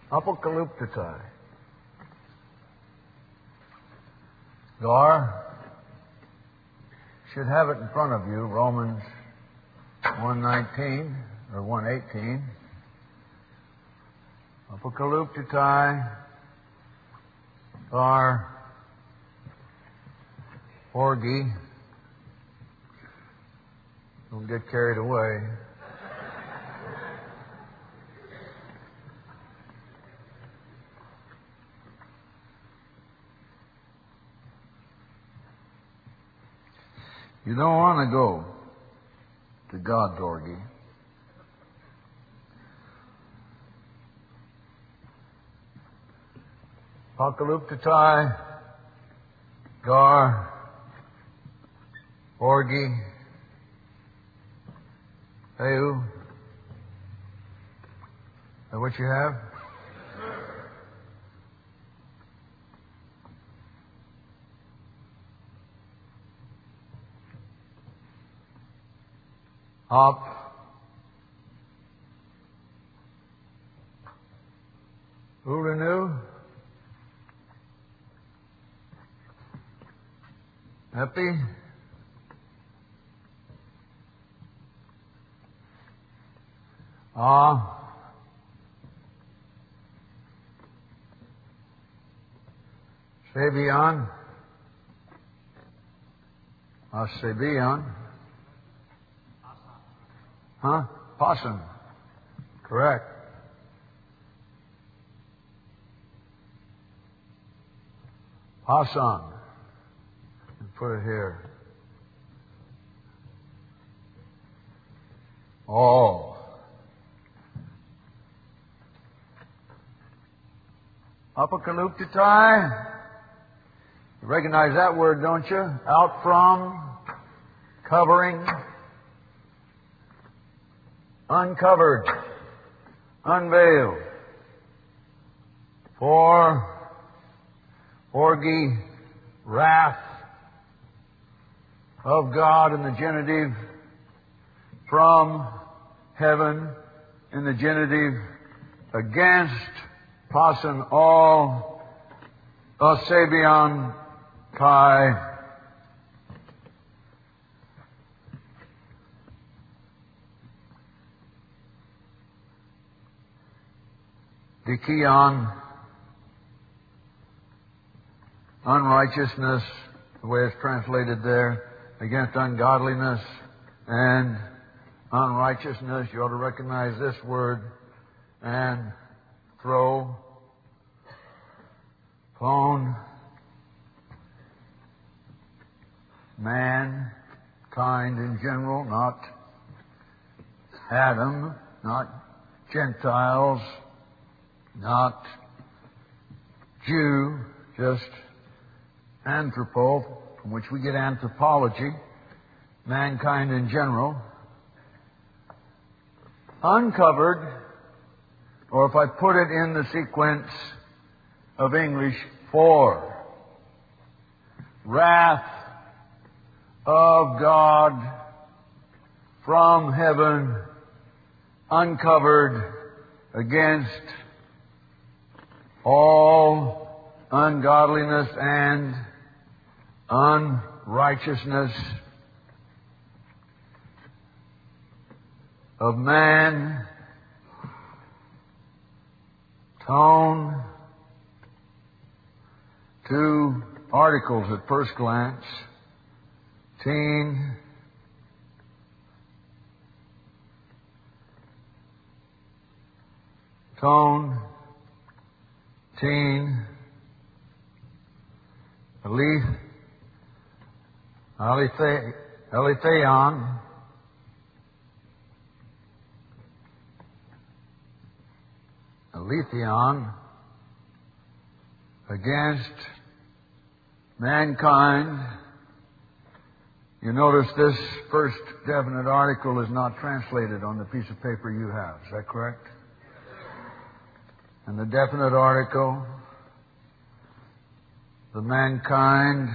Apokaluptatai. Gar should have it in front of you, Romans 1:19 or 1:18. Apokaluptatai. Gar. Orgi. Don't get carried away. You don't want to go to God's orgy. Apokaluptatai, Gar, orgy, Heu. Is that what you have? Hop. Ulanu. Epi. Sabion. Sabion. Huh? Possum. Correct. Hassan. Put it here. All. Apokaluptatai. You recognize that word, don't you? Out from, covering, uncovered, unveiled. For, orgy, wrath of God in the genitive, from heaven in the genitive, against, pasan all, asabion kai. Dikion, unrighteousness, the way it's translated there, against ungodliness and unrighteousness. You ought to recognize this word. And throw, phone, mankind in general, not Adam, not Gentiles, not Jew, just anthropo, from which we get anthropology, mankind in general, uncovered, or if I put it in the sequence of English, for wrath of God from heaven, uncovered against all ungodliness and unrighteousness of man. Tone. Two articles at first glance. Teen. Tone. Teen. Aletheon. Aletheon. Against mankind. You notice this first definite article is not translated on the piece of paper you have. Is that correct? And the definite article, the mankind,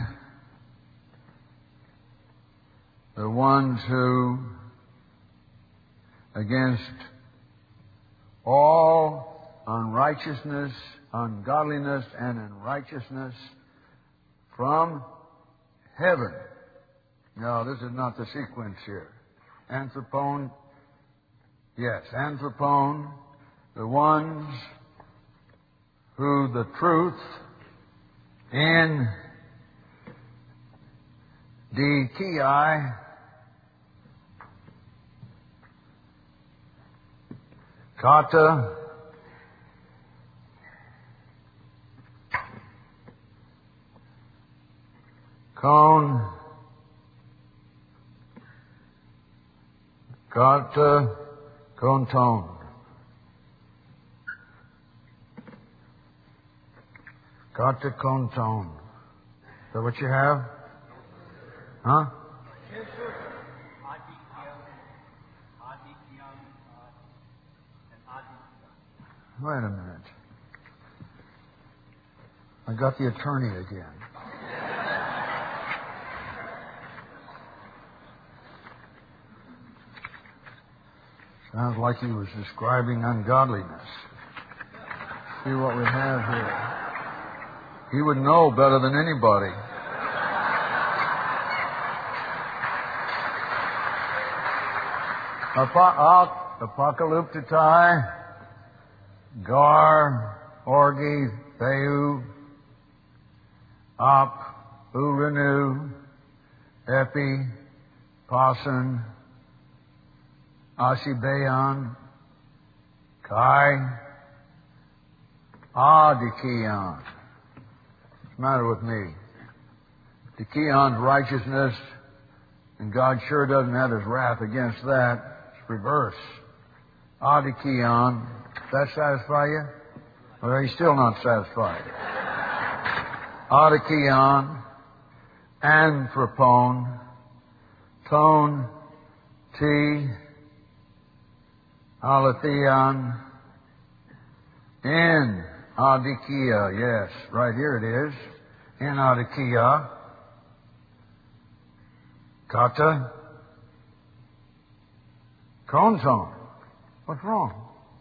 the ones who, against all unrighteousness righteousness, ungodliness, and unrighteousness from heaven. No, this is not the sequence here. Anthropon, yes, anthropon, the ones who the truth in Dikei, kata, kon, kata, konton. Kata konton. Is that what you have? Huh? Wait a minute. I got the attorney again. Sounds like he was describing ungodliness. See what we have here. He would know better than anybody. Apocalyptai, Gar, Orgi, Theu, Op, Uranu, Epi, Pasan, Asibeon, Kai, Dikeion. What's the matter with me? Dikeion's righteousness, and God sure doesn't have His wrath against that. It's reverse. Dikeion. Does that satisfy you? Or are you still not satisfied? Dikeion, anthropon, ton, T, aletheon, in Dikeia, yes, right here it is. In Dikeia, kata, konton. What's wrong?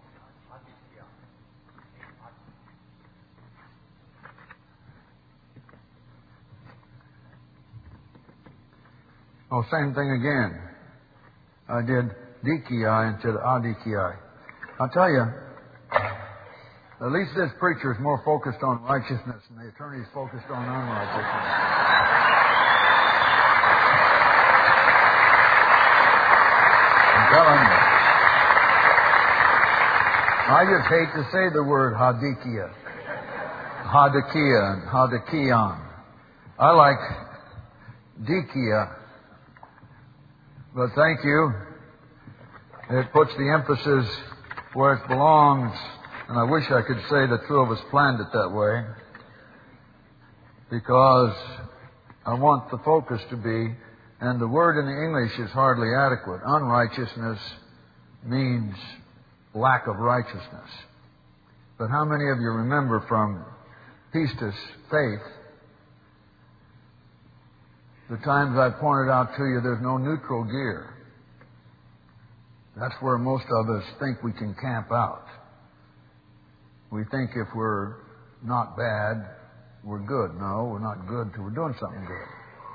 Oh, same thing again. I did Dikei instead of Dikei. I'll tell you, at least this preacher is more focused on righteousness and the attorney is focused on unrighteousness. I'm telling you. I just hate to say the word Hadikia. Hadikia and Hadikeion. I like Dikeion. But thank you. It puts the emphasis where it belongs. And I wish I could say the two of us planned it that way. Because I want the focus to be, and the word in the English is hardly adequate. Unrighteousness means lack of righteousness. But how many of you remember from Pistis faith, the times I pointed out to you there's no neutral gear. That's where most of us think we can camp out. We think if we're not bad, we're good. No, we're not good till we're doing something good.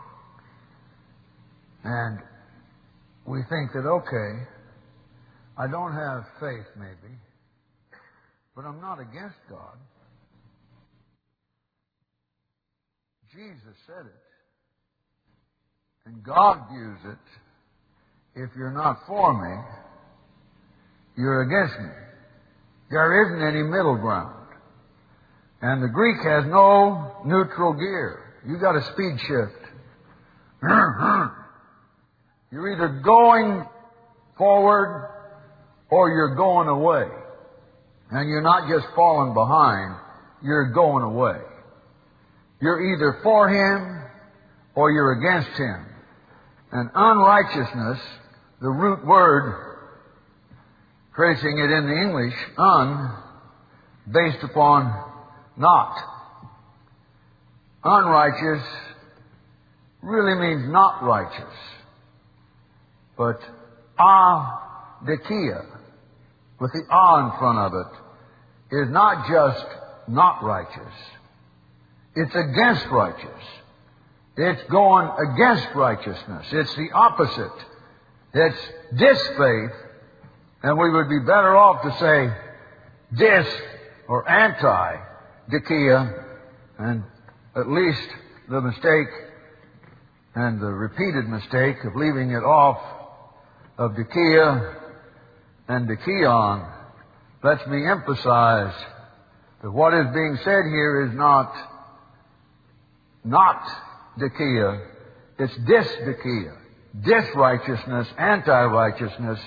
And we think that, okay, I don't have faith maybe, but I'm not against God. Jesus said it. And God views it. If you're not for me, you're against me. There isn't any middle ground. And the Greek has no neutral gear. You got a speed shift. You're either going forward or you're going away. And you're not just falling behind, you're going away. You're either for Him or you're against Him. And unrighteousness, the root word, tracing it in the English, based upon not. Unrighteous really means not righteous. But Dikeion, with the in front of it, is not just not righteous. It's against righteous. It's going against righteousness. It's the opposite. It's disfaith, and we would be better off to say dis or anti-dikia, and at least the mistake and the repeated mistake of leaving it off of dikia and dikion lets me emphasize that what is being said here is not dikia, it's dis-dikia, dis-righteousness, anti-righteousness,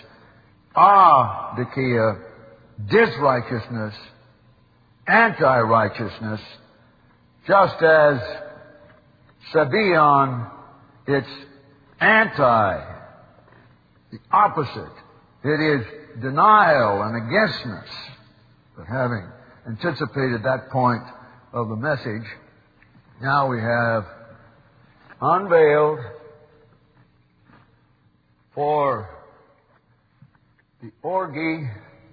dikia, dis-righteousness, anti-righteousness, just as sabion, it's anti, the opposite. It is denial and againstness. But having anticipated that point of the message, now we have unveiled for the orgy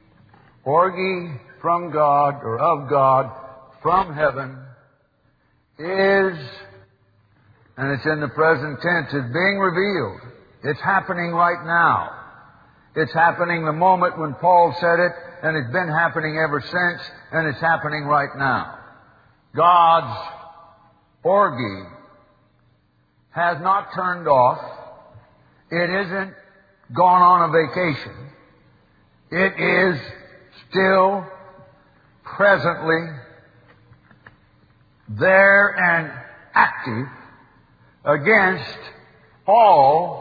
from God or of God from heaven is, and it's in the present tense, it's being revealed. It's happening right now. It's happening the moment when Paul said it, and it's been happening ever since, and it's happening right now. God's orgy has not turned off. It isn't gone on a vacation. It is still presently there and active against all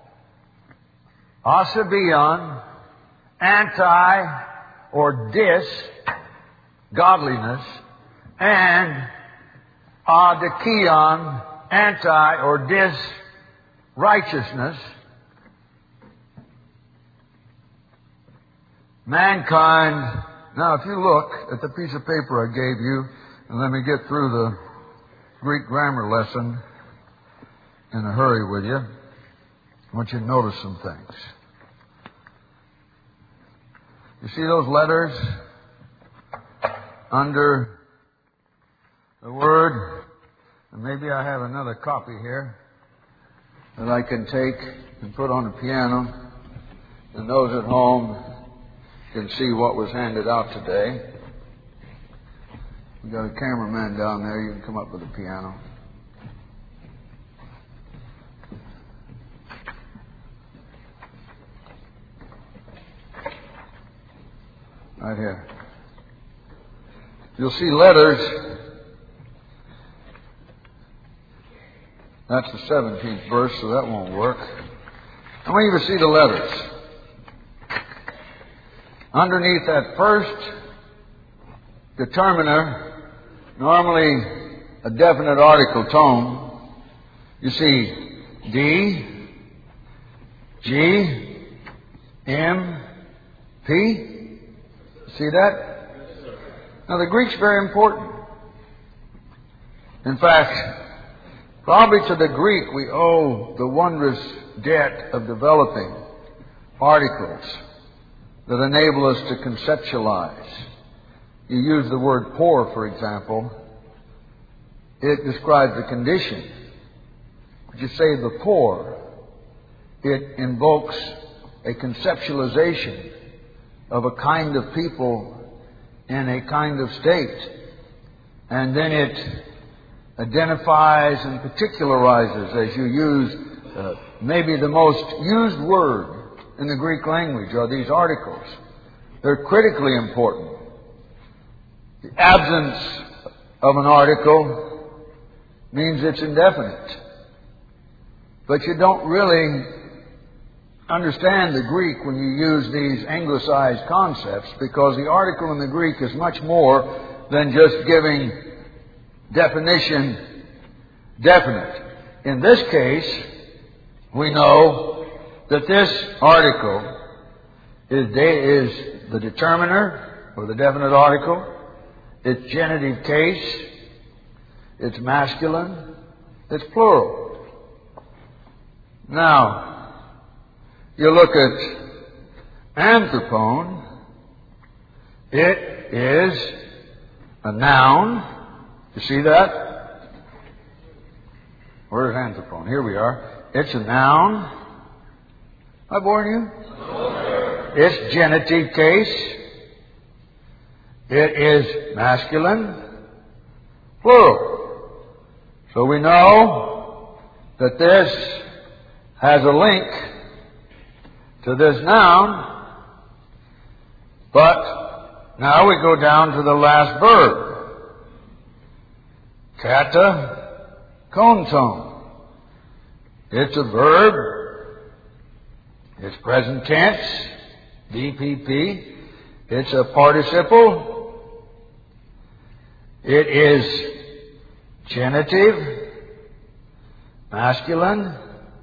asabion, anti or dis-godliness, and adikion, anti or dis-righteousness. Mankind, now if you look at the piece of paper I gave you, and let me get through the Greek grammar lesson in a hurry with you, I want you to notice some things. You see those letters under the word? And maybe I have another copy here that I can take and put on the piano, and those at home can see what was handed out today. We've got a cameraman down there. You can come up with the piano. Right here. You'll see letters. That's the 17th verse, so that won't work. I want you to see the letters. Underneath that first determiner, normally a definite article tone, you see D, G, M, P. See that? Now the Greek's very important. In fact, probably to the Greek we owe the wondrous debt of developing articles that enable us to conceptualize. You use the word poor, for example. It describes the condition. But you say the poor, it invokes a conceptualization of a kind of people in a kind of state. And then it identifies and particularizes, as you use maybe the most used word in the Greek language are these articles. They're critically important. The absence of an article means it's indefinite. But you don't really understand the Greek when you use these anglicized concepts, because the article in the Greek is much more than just giving definition definite. In this case, we know that this article is the determiner, or the definite article. It's genitive case. It's masculine. It's plural. Now, you look at anthropon. It is a noun. You see that? Where's anthropon? Here we are. It's a noun. Am I boring you? No. It's genitive case. It is masculine, plural. So we know that this has a link to this noun, but now we go down to the last verb. Kata konton. It's a verb. It's present tense, DPP. It's a participle. It is genitive, masculine,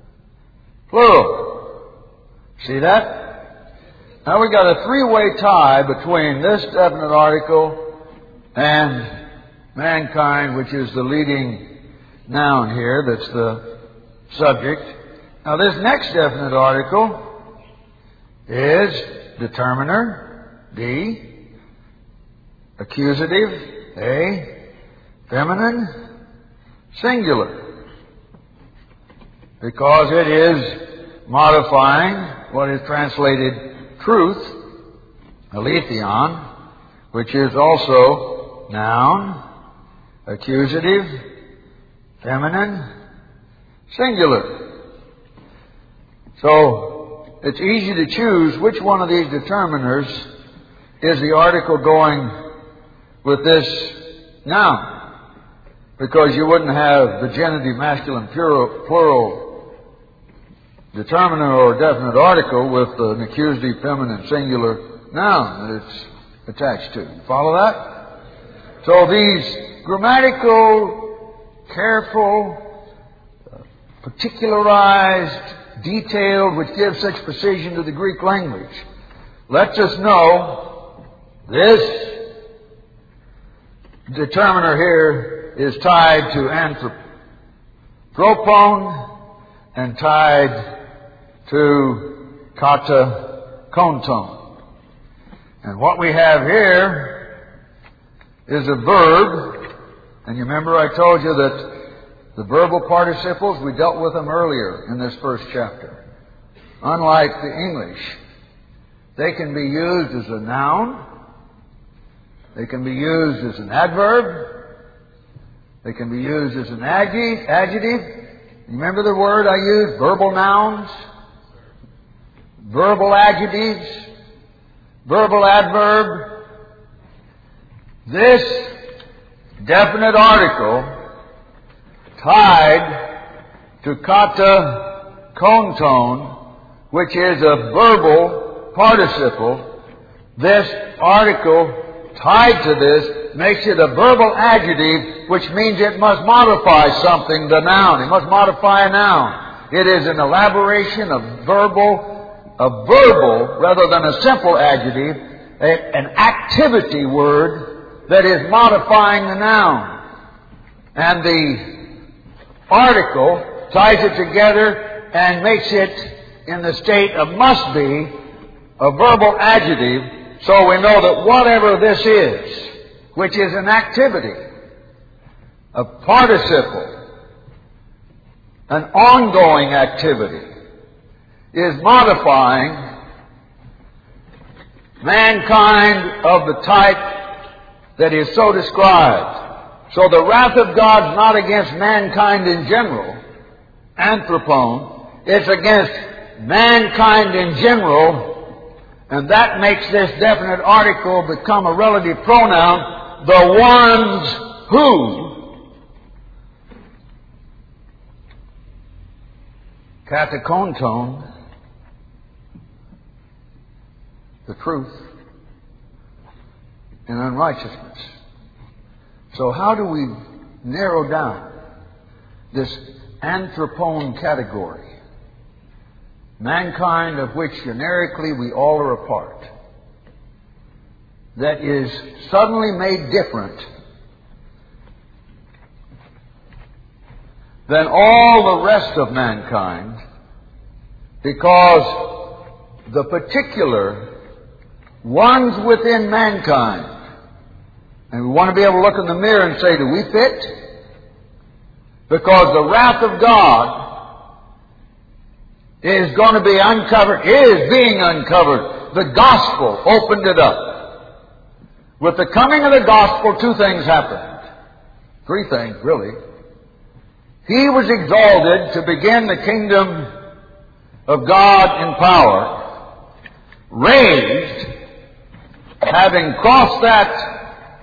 plural. See that? Now we got a three-way tie between this definite article and mankind, which is the leading noun here, that's the subject. Now this next definite article is determiner, D, accusative, A, feminine, singular, because it is modifying what is translated truth, aletheon, which is also noun, accusative, feminine, singular. So it's easy to choose which one of these determiners is the article going with this noun, because you wouldn't have the genitive masculine plural determiner or definite article with an accusative feminine singular noun that it's attached to. You follow that? So these grammatical, careful, particularized, detailed, which gives such precision to the Greek language, lets us know this determiner here is tied to anthropon and tied to kata konton. And what we have here is a verb. And you remember I told you that the verbal participles, we dealt with them earlier in this first chapter. Unlike the English, they can be used as a noun. They can be used as an adverb. They can be used as an adjective. Remember the word I used? Verbal nouns, verbal adjectives, verbal adverb. This definite article tied to kata konton, which is a verbal participle, this article tied to this makes it a verbal adjective, which means it must modify something, the noun. It must modify a noun. It is an elaboration of verbal rather than a simple adjective, an activity word that is modifying the noun. And the article ties it together and makes it in the state of must be a verbal adjective. So we know that whatever this is, which is an activity, a participle, an ongoing activity, is modifying mankind of the type that is so described. So the wrath of God's not against mankind in general, anthropon, it's against mankind in general. And that makes this definite article become a relative pronoun, the ones who. Katakonton, the truth in unrighteousness. So how do we narrow down this anthropon category? Mankind of which generically we all are a part, that is suddenly made different than all the rest of mankind because the particular ones within mankind And we want to be able to look in the mirror and say, do we fit? Because the wrath of God is going to be uncovered, is being uncovered. The gospel opened it up. With the coming of the gospel, two things happened. Three things, really. He was exalted to begin the kingdom of God in power, raised, having crossed that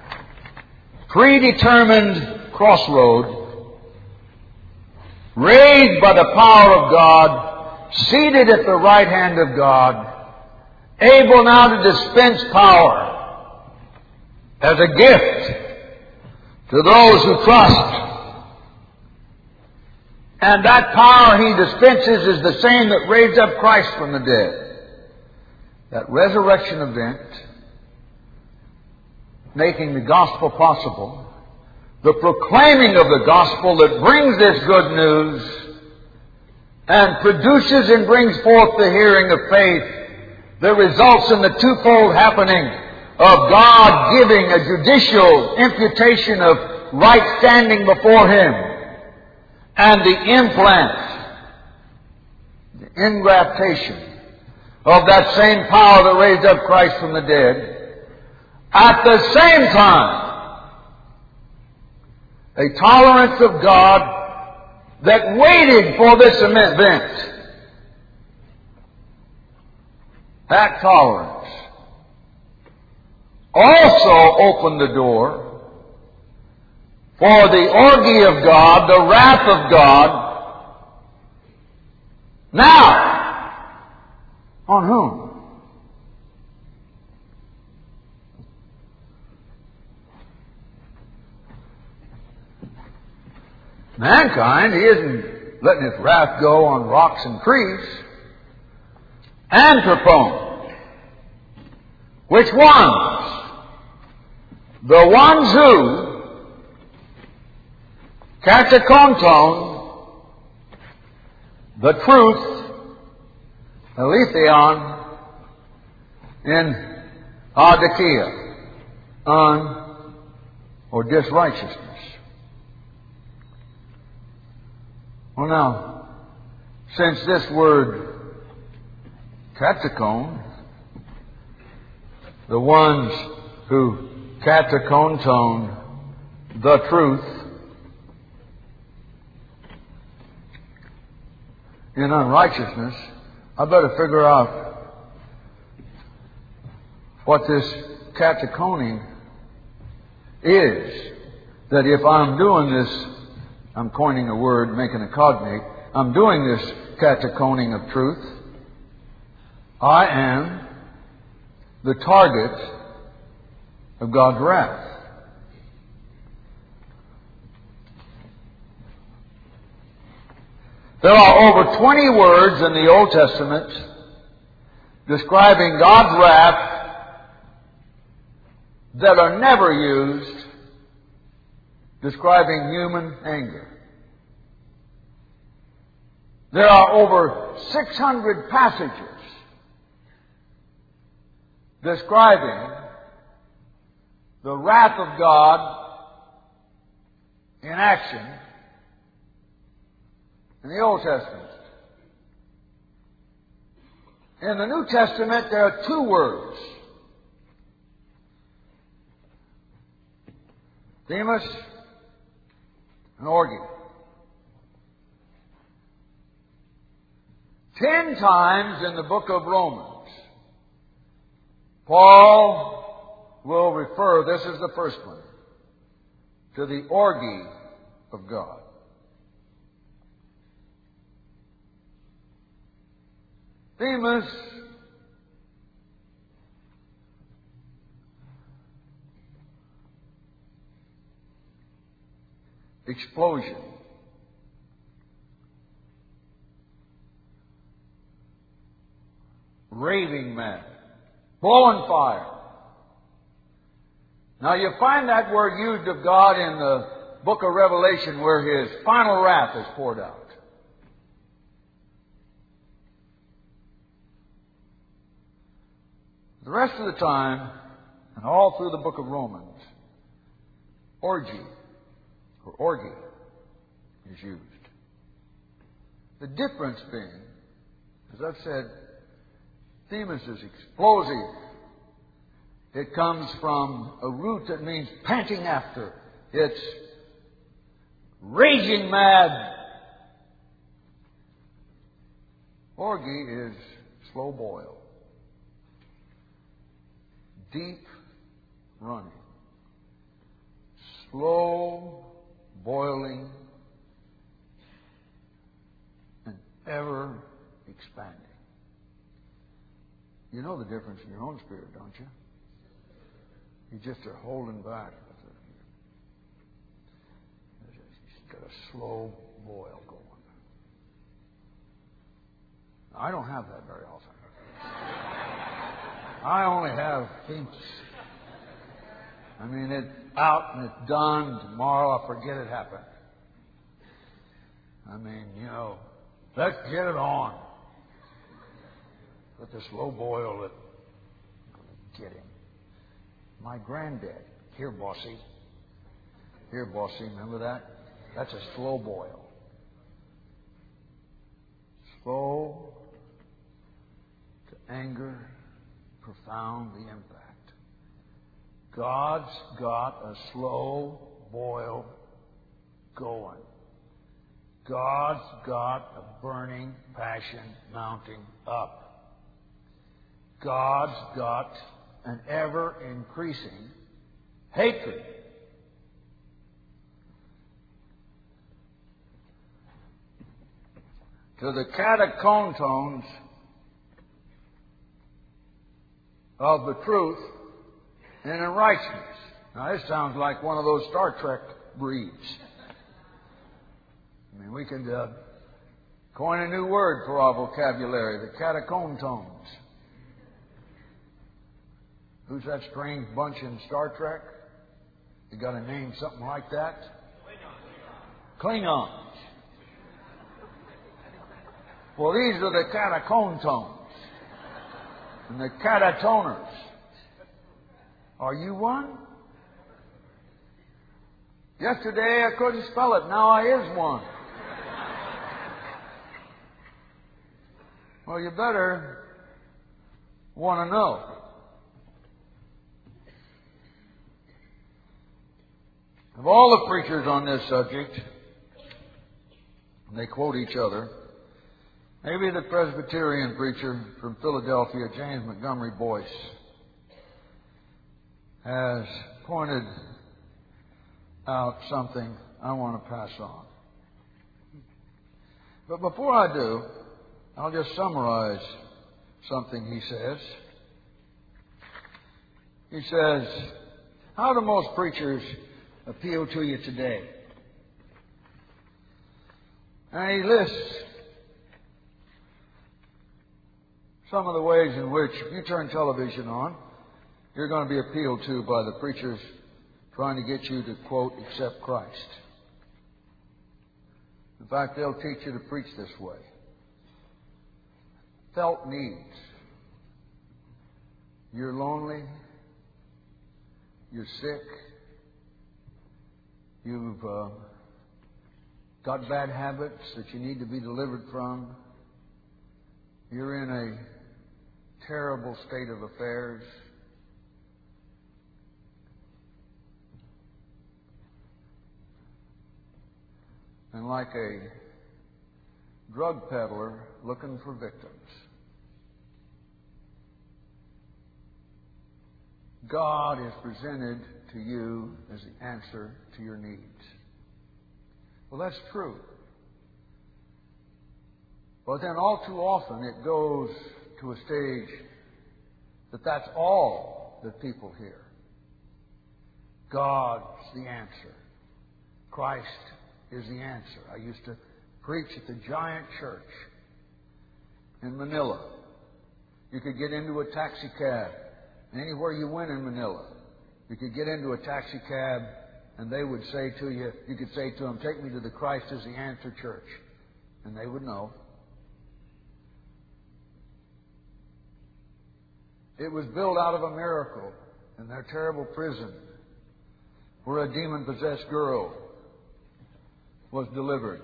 predetermined crossroad, raised by the power of God, seated at the right hand of God, able now to dispense power as a gift to those who trust. And that power He dispenses is the same that raised up Christ from the dead. That resurrection event, making the gospel possible, the proclaiming of the gospel that brings this good news and produces and brings forth the hearing of faith that results in the twofold happening of God giving a judicial imputation of right standing before Him and the implant, the ingraftation of that same power that raised up Christ from the dead. At the same time, a tolerance of God that waited for this event. That tolerance also opened the door for the orgy of God, the wrath of God. Now, on whom? Mankind, He isn't letting His wrath go on rocks and trees. Anthropon. Which ones? The ones who katakonton, the truth, aletheon, in adikia, or disrighteousness. Well now, since this word katakon, the ones who katakonton the truth in unrighteousness, I better figure out what this katakoning is. That if I'm doing this, I'm coining a word, making a cognate, I'm doing this katakoning of truth, I am the target of God's wrath. There are over 20 words in the Old Testament describing God's wrath that are never used describing human anger. There are over 600 passages describing the wrath of God in action in the Old Testament. In the New Testament, there are two words. Demas and orgy. 10 times in the book of Romans, Paul will refer, this is the first one, to the orgy of God. Demas explosion. Raving man. Blowing fire. Now you find that word used of God in the book of Revelation where His final wrath is poured out. The rest of the time, and all through the book of Romans, orgy or orgy is used. The difference being, as I've said, themis is explosive. It comes from a root that means panting after. It's raging mad. Orgy is slow boil. Deep running. Slow boiling and ever expanding. You know the difference in your own spirit, don't you? You just are holding back. You've got a slow boil going. I don't have that very often. I only have hints. I mean, it's out and it's done. Tomorrow I'll forget it happened. I mean, let's get it on. But the slow boil that I'm going to get him. My granddad, here, bossy. Here, bossy, remember that? That's a slow boil. Slow to anger, profound the impact. God's got a slow boil going. God's got a burning passion mounting up. God's got an ever-increasing hatred. To the catacombs of the truth and in righteousness. Now, this sounds like one of those Star Trek breeds. I mean, we could coin a new word for our vocabulary, the catacomb tones. Who's that strange bunch in Star Trek? You got a name something like that? Klingons. Well, these are the catacomb tones. And the catatoners. Are you one? Yesterday I couldn't spell it. Now I is one. Well, you better want to know. Of all the preachers on this subject, and they quote each other, maybe the Presbyterian preacher from Philadelphia, James Montgomery Boyce, has pointed out something I want to pass on. But before I do, I'll just summarize something he says. He says, how do most preachers appeal to you today? And he lists some of the ways in which, if you turn television on, you're going to be appealed to by the preachers trying to get you to, quote, accept Christ. In fact, they'll teach you to preach this way. Felt needs. You're lonely. You're sick. You've got bad habits that you need to be delivered from. You're in a terrible state of affairs. And like a drug peddler looking for victims, God is presented to you as the answer to your needs. Well, that's true. But then all too often it goes to a stage that that's all that people hear. God's the answer. Christ is the answer. I used to preach at the giant church in Manila. You could get into a taxi cab. Anywhere you went in Manila, you could get into a taxi cab and they would say to you, you could say to them, take me to the Christ is the Answer church. And they would know. It was built out of a miracle in their terrible prison where a demon-possessed girl was delivered.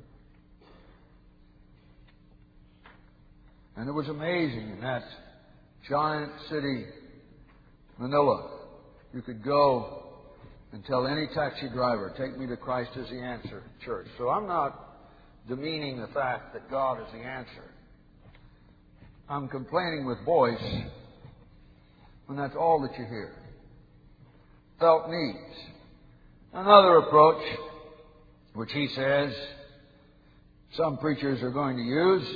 And it was amazing in that giant city, Manila. You could go and tell any taxi driver, take me to Christ as the answer, church. So I'm not demeaning the fact that God is the answer. I'm complaining with voice when that's all that you hear. Felt needs. Another approach, which he says some preachers are going to use,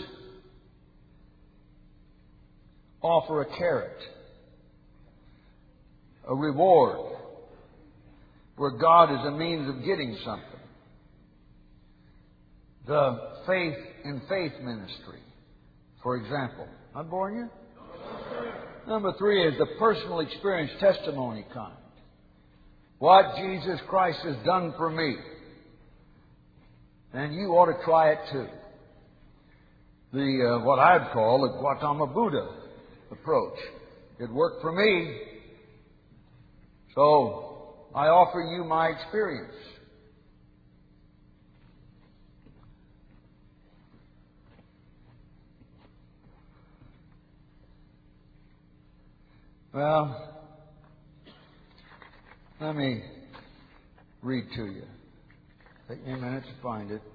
offer a carrot, a reward, where God is a means of getting something. The faith in faith ministry, for example. Am I boring you? Number 3 is the personal experience testimony kind. What Jesus Christ has done for me. And you ought to try it too. The what I'd call the Gautama Buddha approach. It worked for me, so I offer you my experience. Well, let me read to you. Take me a minute to find it.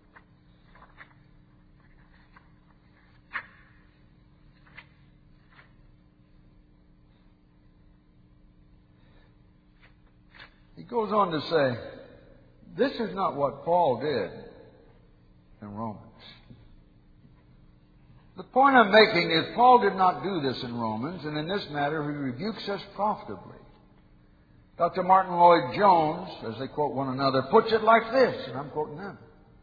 He goes on to say, this is not what Paul did in Romans. The point I'm making is Paul did not do this in Romans, and in this matter he rebukes us profitably. Dr. Martin Lloyd-Jones, as they quote one another, puts it like this, and I'm quoting them.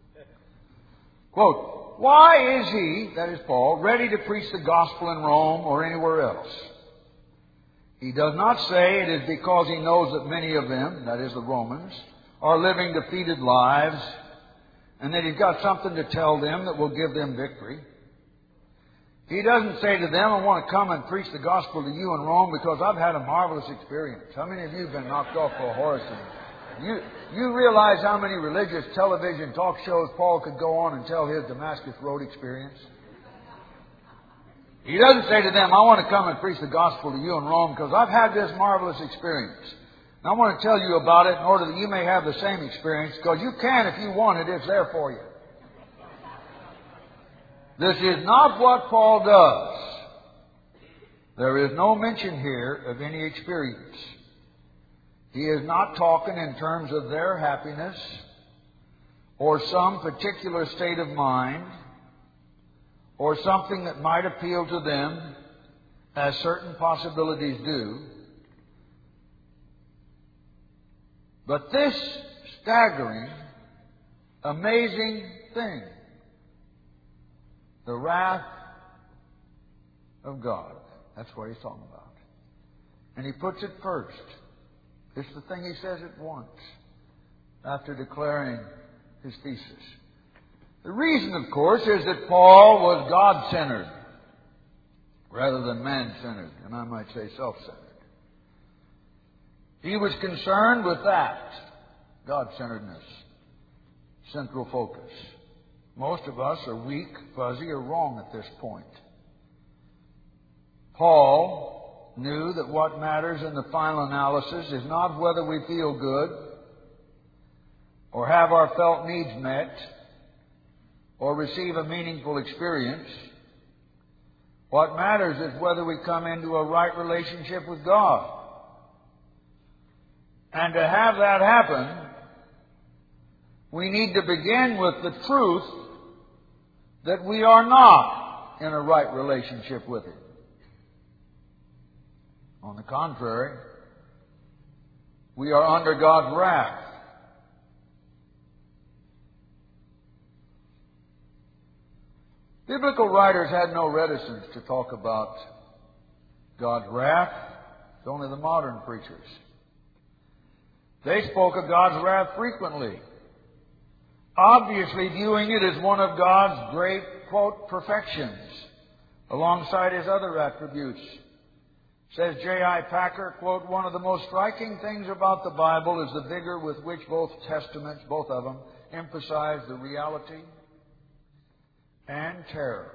Quote, why is he, that is Paul, ready to preach the gospel in Rome or anywhere else? He does not say it is because he knows that many of them, that is the Romans, are living defeated lives, and that he's got something to tell them that will give them victory. He doesn't say to them, I want to come and preach the gospel to you in Rome because I've had a marvelous experience. How many of you have been knocked off for a horse? And you realize how many religious television talk shows Paul could go on and tell his Damascus Road experience? He doesn't say to them, I want to come and preach the gospel to you in Rome because I've had this marvelous experience. And I want to tell you about it in order that you may have the same experience, because you can if you want it. It's there for you. This is not what Paul does. There is no mention here of any experience. He is not talking in terms of their happiness or some particular state of mind or something that might appeal to them, as certain possibilities do. But this staggering, amazing thing, the wrath of God. That's what he's talking about. And he puts it first. It's the thing he says at once after declaring his thesis. The reason, of course, is that Paul was God-centered rather than man-centered, and I might say self-centered. He was concerned with that, God-centeredness, central focus. Most of us are weak, fuzzy, or wrong at this point. Paul knew that what matters in the final analysis is not whether we feel good or have our felt needs met or receive a meaningful experience. What matters is whether we come into a right relationship with God. And to have that happen, we need to begin with the truth that we are not in a right relationship with Him. On the contrary, we are under God's wrath. Biblical writers had no reticence to talk about God's wrath. It's only the modern preachers. They spoke of God's wrath frequently, obviously viewing it as one of God's great, quote, perfections, alongside His other attributes, Says J.I. Packer, quote, "One of the most striking things about the Bible is the vigor with which both testaments, both of them, emphasize the reality and terror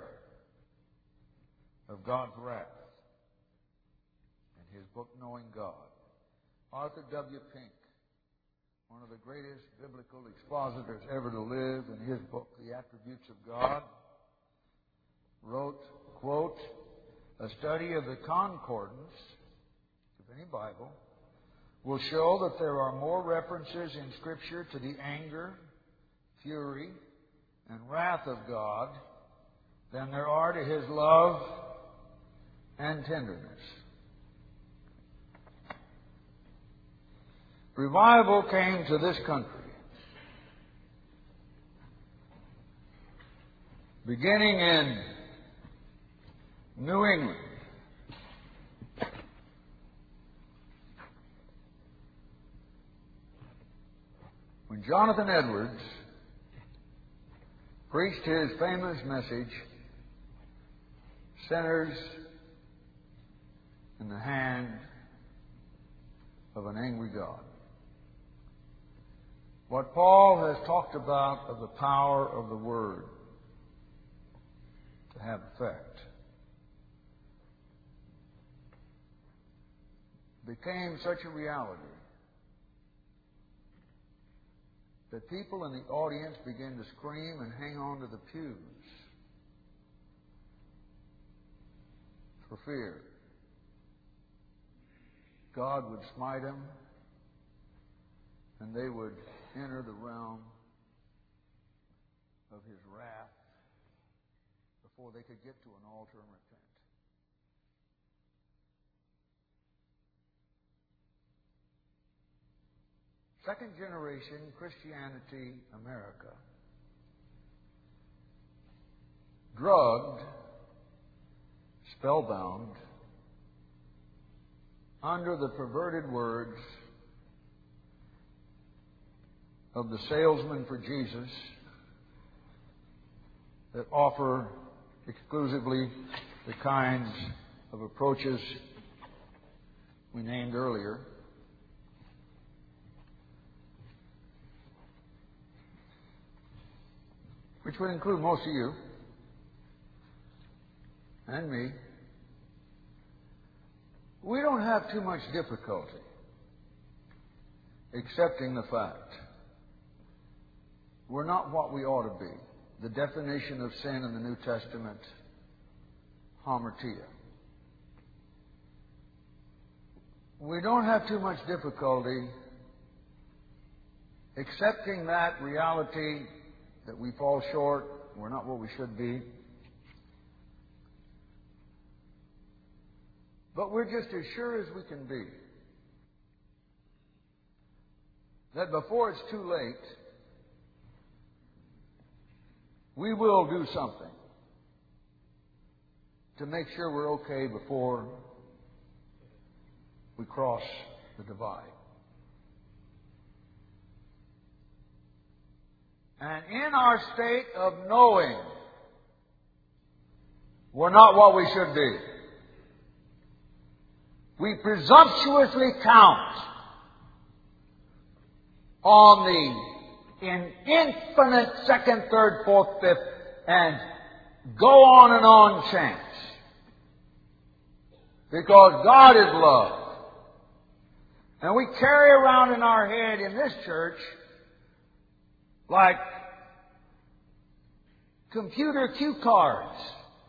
of God's wrath." In his book, Knowing God, Arthur W. Pink, one of the greatest biblical expositors ever to live, in his book, The Attributes of God, wrote, quote, "A study of the concordance of any Bible will show that there are more references in Scripture to the anger, fury, and wrath of God than there are to His love and tenderness." Revival came to this country beginning in New England. When Jonathan Edwards preached his famous message, "Sinners in the Hand of an Angry God." What Paul has talked about of the power of the Word to have effect became such a reality that people in the audience began to scream and hang on to the pews for fear God would smite them and they would enter the realm of His wrath before they could get to an altar and repent. Second generation Christianity America, drugged, spellbound, under the perverted words of the salesman for Jesus that offer exclusively the kinds of approaches we named earlier. Which would include most of you and me. We don't have too much difficulty accepting the fact we're not what we ought to be. The definition of sin in the New Testament, hamartia. We don't have too much difficulty accepting that reality that we fall short, we're not what we should be. But we're just as sure as we can be that before it's too late, we will do something to make sure we're okay before we cross the divide. And in our state of knowing we're not what we should be, we presumptuously count on the infinite second, third, fourth, fifth, and go on and on chance. Because God is love. And we carry around in our head in this church like computer cue cards.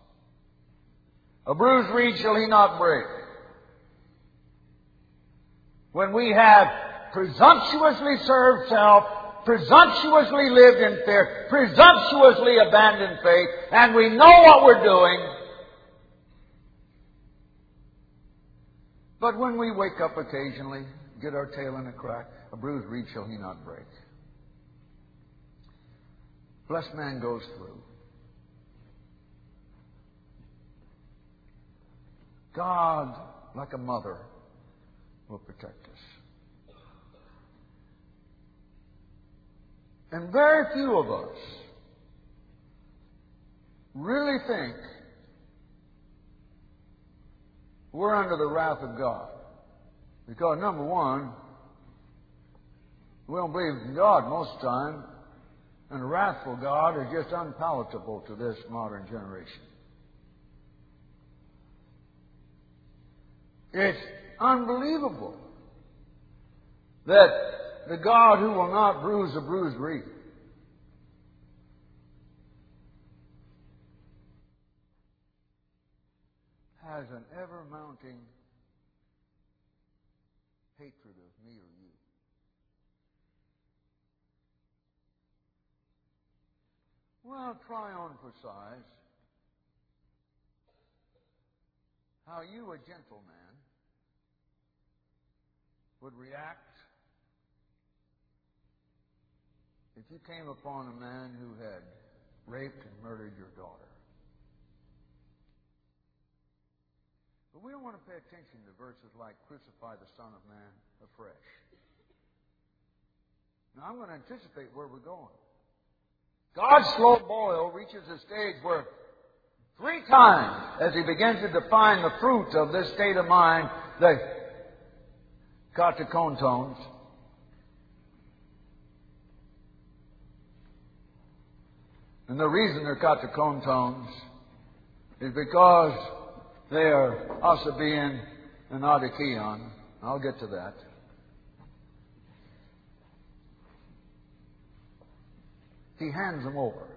A bruised reed shall he not break. When we have presumptuously served self, presumptuously lived in fear, presumptuously abandoned faith, and we know what we're doing. But when we wake up occasionally, get our tail in a crack, a bruised reed shall he not break. Blessed man goes through. God, like a mother, will protect us. And very few of us really think we're under the wrath of God. Because, number one, we don't believe in God most of the time, and a wrathful God is just unpalatable to this modern generation. It's unbelievable that the God who will not bruise a bruised reed has an ever-mounting hatred of me or you. Well, try on for size how you, a gentleman, would react if you came upon a man who had raped and murdered your daughter. But we don't want to pay attention to verses like crucify the Son of Man afresh. Now, I'm going to anticipate where we're going. God's slow boil reaches a stage where 3 times, as he begins to define the fruit of this state of mind, the katakontones, and the reason they're katakontones is because they are Asabian and Adikion. I'll get to that. He hands them over.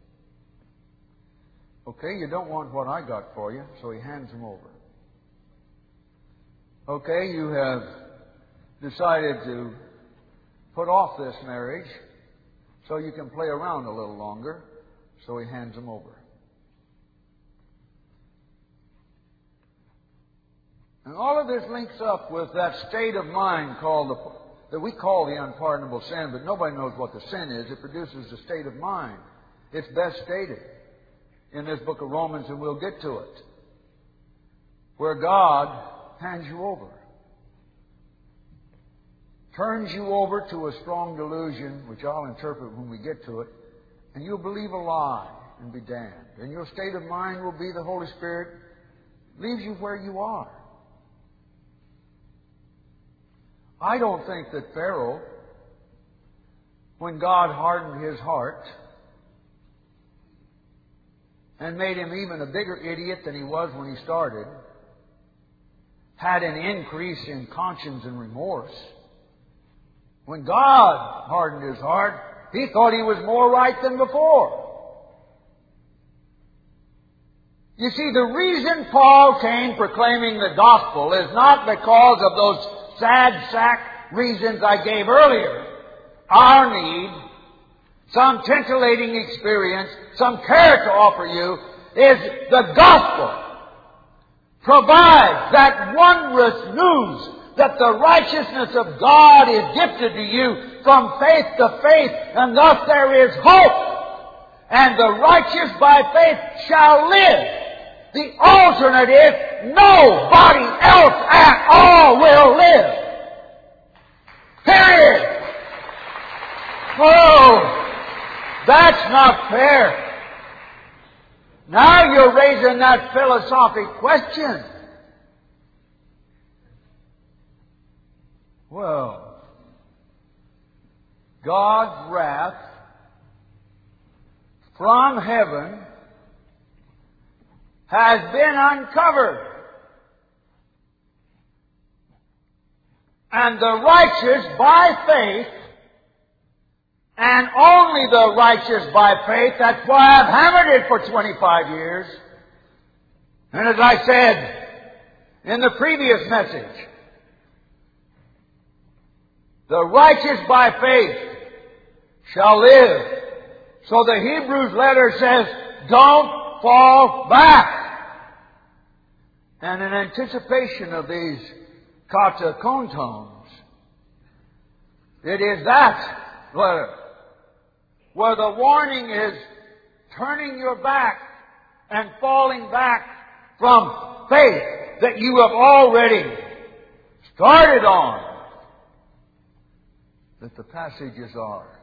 Okay, you don't want what I got for you, so he hands them over. Okay, you have decided to put off this marriage so you can play around a little longer, so he hands them over. And all of this links up with that state of mind that we call the unpardonable sin, but nobody knows what the sin is. It produces a state of mind. It's best stated in this book of Romans, and we'll get to it, where God hands you over. Turns you over to a strong delusion, which I'll interpret when we get to it, and you'll believe a lie and be damned. And your state of mind will be the Holy Spirit leaves you where you are. I don't think that Pharaoh, when God hardened his heart and made him even a bigger idiot than he was when he started, had an increase in conscience and remorse. When God hardened his heart, he thought he was more right than before. You see, the reason Paul came proclaiming the gospel is not because of those sad sack reasons I gave earlier. Our need, some titillating experience, some care to offer you, is the gospel. Provides that wondrous news that the righteousness of God is gifted to you from faith to faith, and thus there is hope. And the righteous by faith shall live. The alternate is nobody else at all will live. Period. Oh, that's not fair. Now you're raising that philosophic question. Well, God's wrath from heaven has been uncovered. And the righteous by faith, and only the righteous by faith, that's why I've hammered it for 25 years. And as I said in the previous message, the righteous by faith shall live. So the Hebrews letter says, don't fall back. And in anticipation of these katakontones, it is that letter where the warning is turning your back and falling back from faith that you have already started on. That the passages are,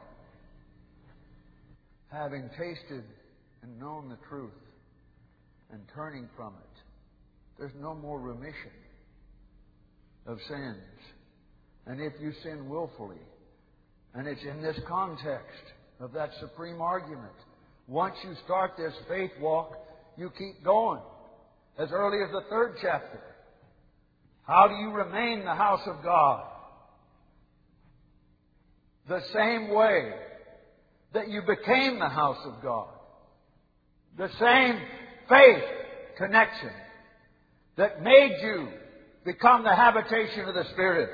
having tasted and known the truth and turning from it, There's no more remission of sins. And if you sin willfully, and it's in this context of that supreme argument, once you start this faith walk, you keep going. As early as the 3rd chapter. How do you remain the house of God? The same way that you became the house of God. The same faith connection that made you become the habitation of the Spirit.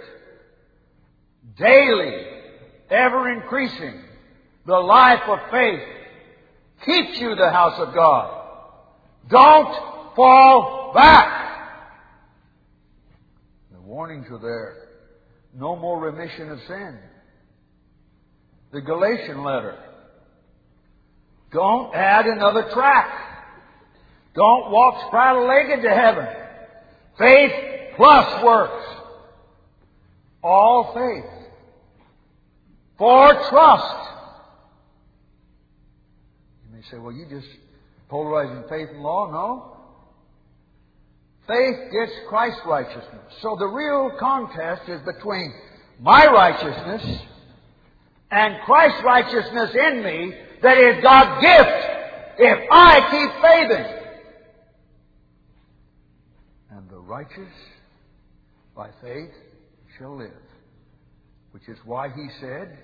Daily, ever increasing, the life of faith keeps you the house of God. Don't fall back. The warnings are there. No more remission of sin. The Galatian letter. Don't add another track. Don't walk straddle-legged to heaven. Faith plus works. All faith. For trust. You may say, well, you just polarizing faith and law. No. Faith gets Christ's righteousness. So the real contest is between my righteousness and Christ's righteousness in me that is God's gift if I keep faithing. And the righteous by faith shall live. Which is why He said,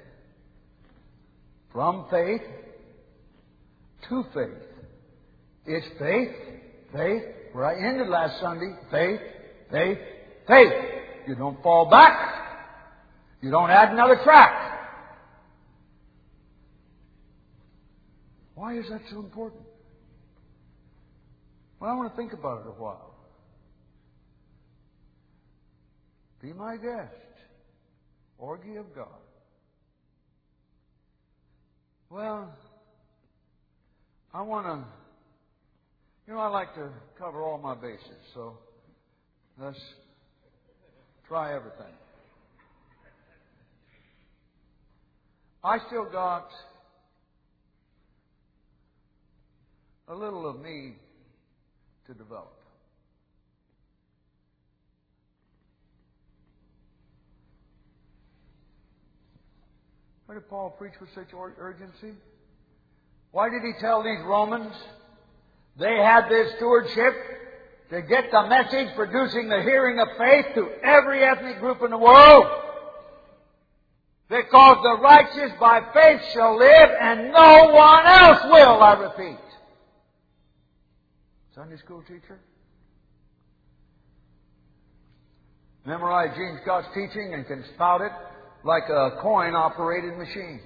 from faith to faith. It's faith, faith, where I ended last Sunday, faith, faith, faith. You don't fall back. You don't add another track. Why is that so important? Well, I want to think about it a while. Be my guest. Orgy of God. Well, I want to... I like to cover all my bases, so let's try everything. I still got a little of me to develop. Why did Paul preach with such urgency? Why did he tell these Romans they had this stewardship to get the message, producing the hearing of faith to every ethnic group in the world? Because the righteous by faith shall live, and no one else will, I repeat. Sunday school teacher? Memorize Gene Scott's teaching and can spout it like a coin-operated machine.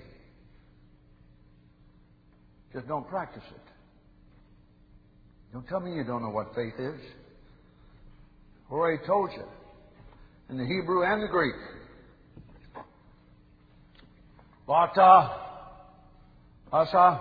Just don't practice it. Don't tell me you don't know what faith is. I already told you. In the Hebrew and the Greek. Vata, asa,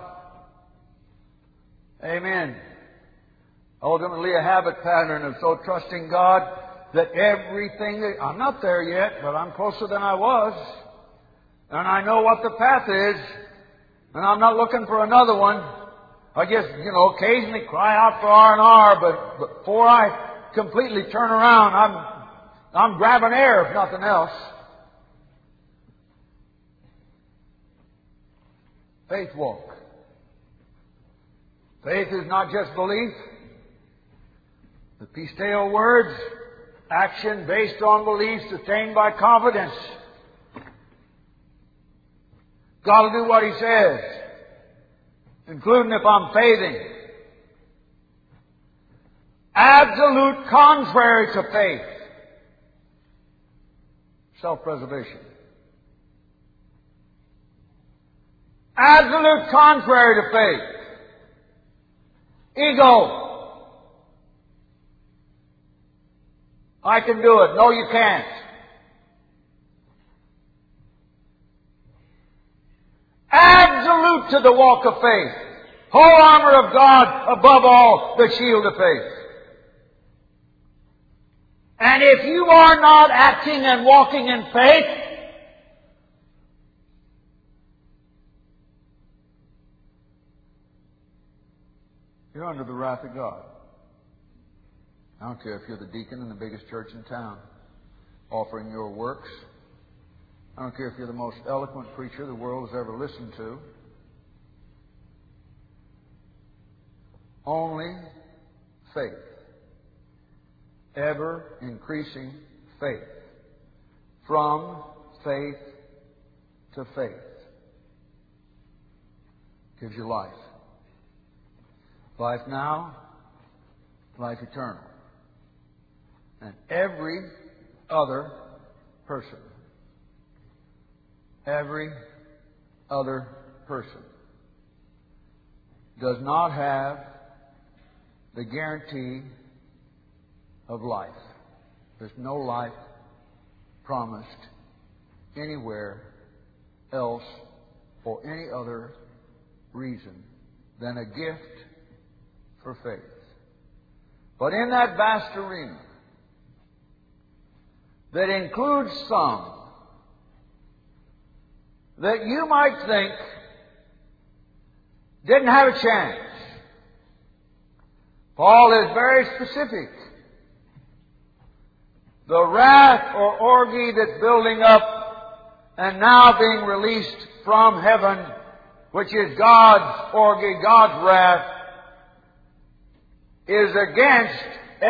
amen. Ultimately a habit pattern of so trusting God that everything that... I'm not there yet, but I'm closer than I was. And I know what the path is. And I'm not looking for another one. I just, occasionally cry out for R&R, but before I completely turn around, I'm grabbing air, if nothing else. Faith walk. Faith is not just belief. The pisteo words, action based on belief, sustained by confidence. Got to do what He says, including if I'm faithing. Absolute contrary to faith. Self-preservation. Absolute contrary to faith. Ego. I can do it. No, you can't. Absolute to the walk of faith. Whole armor of God, above all, the shield of faith. And if you are not acting and walking in faith, you're under the wrath of God. I don't care if you're the deacon in the biggest church in town, offering your works. I don't care if you're the most eloquent preacher the world has ever listened to. Only faith. Ever increasing faith. From faith to faith. Gives you life. Life now, life eternal. And every other person, does not have the guarantee of life. There's no life promised anywhere else for any other reason than a gift for faith. But in that vast arena that includes some that you might think didn't have a chance, Paul is very specific. The wrath or orgy that's building up and now being released from heaven, which is God's orgy, God's wrath, is against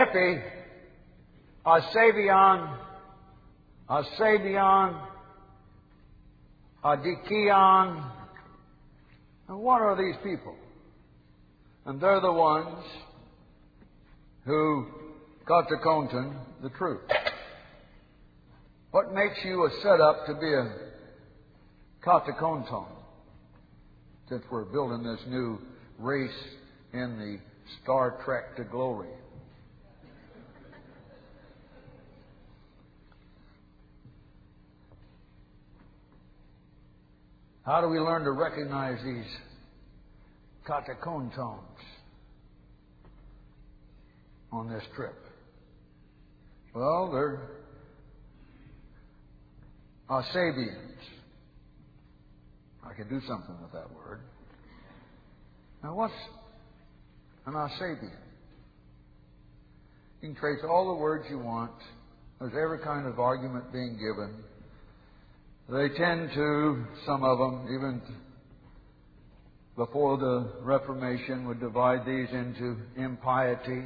Asabion, Adikion. And what are these people? And they're the ones who katakonton the truth. What makes you a setup to be a katakonton? Since we're building this new race in the Star Trek to glory. How do we learn to recognize these katakontons on this trip? Well, they're Asabians. I could do something with that word. Now, what's an Asabian? You can trace all the words you want. There's every kind of argument being given. They tend to, some of them, even before the Reformation, would divide these into impiety,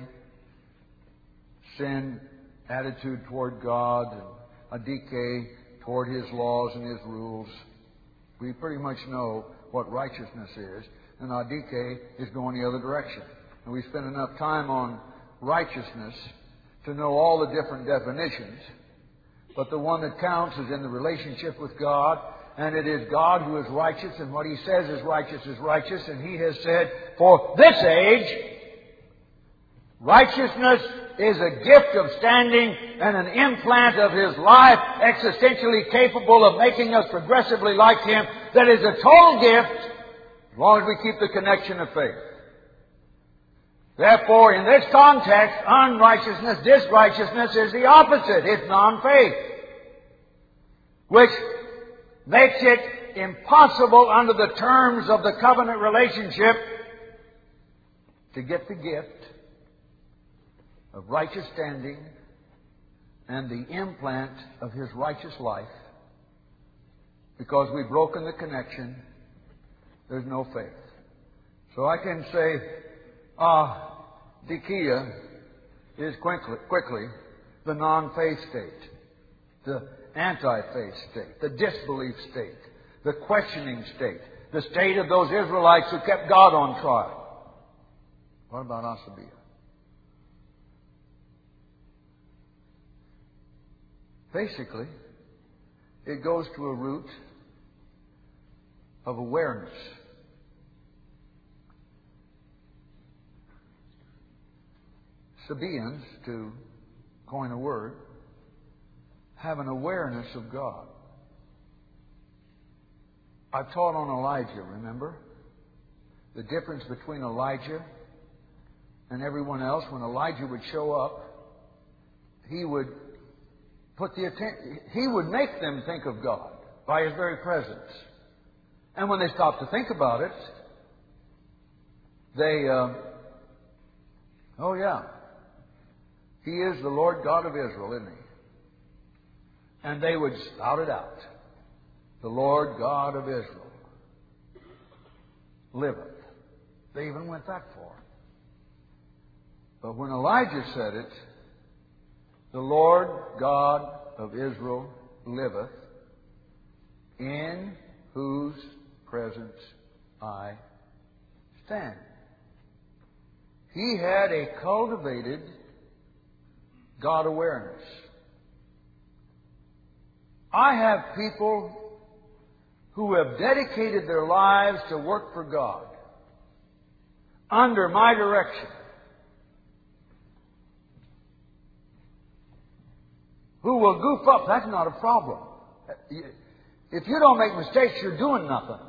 sin, attitude toward God, and a decay toward His laws and His rules. We pretty much know what righteousness is, and our decay is going the other direction. And we spend enough time on righteousness to know all the different definitions. But the one that counts is in the relationship with God, and it is God who is righteous, and what He says is righteous, and He has said, for this age, righteousness is a gift of standing and an implant of His life, existentially capable of making us progressively like Him, that is a total gift, as long as we keep the connection of faith. Therefore, in this context, unrighteousness, disrighteousness is the opposite. It's non-faith, which makes it impossible under the terms of the covenant relationship to get the gift of righteous standing and the implant of His righteous life. Because we've broken the connection, there's no faith. So I can say, Dikia is quickly the non-faith state, the anti-faith state, the disbelief state, the questioning state, the state of those Israelites who kept God on trial. What about Asabia? Basically, it goes to a root of awareness. Sabaeans, to coin a word, have an awareness of God. I've taught on Elijah, remember? The difference between Elijah and everyone else. When Elijah would show up, he would he would make them think of God by His very presence. And when they stopped to think about it, they, He is the Lord God of Israel, isn't He? And they would spout it out. The Lord God of Israel liveth. They even went that far. But when Elijah said it, the Lord God of Israel liveth, in whose presence I stand. He had a cultivated God awareness. I have people who have dedicated their lives to work for God under my direction, who will goof up. That's not a problem. If you don't make mistakes, you're doing nothing.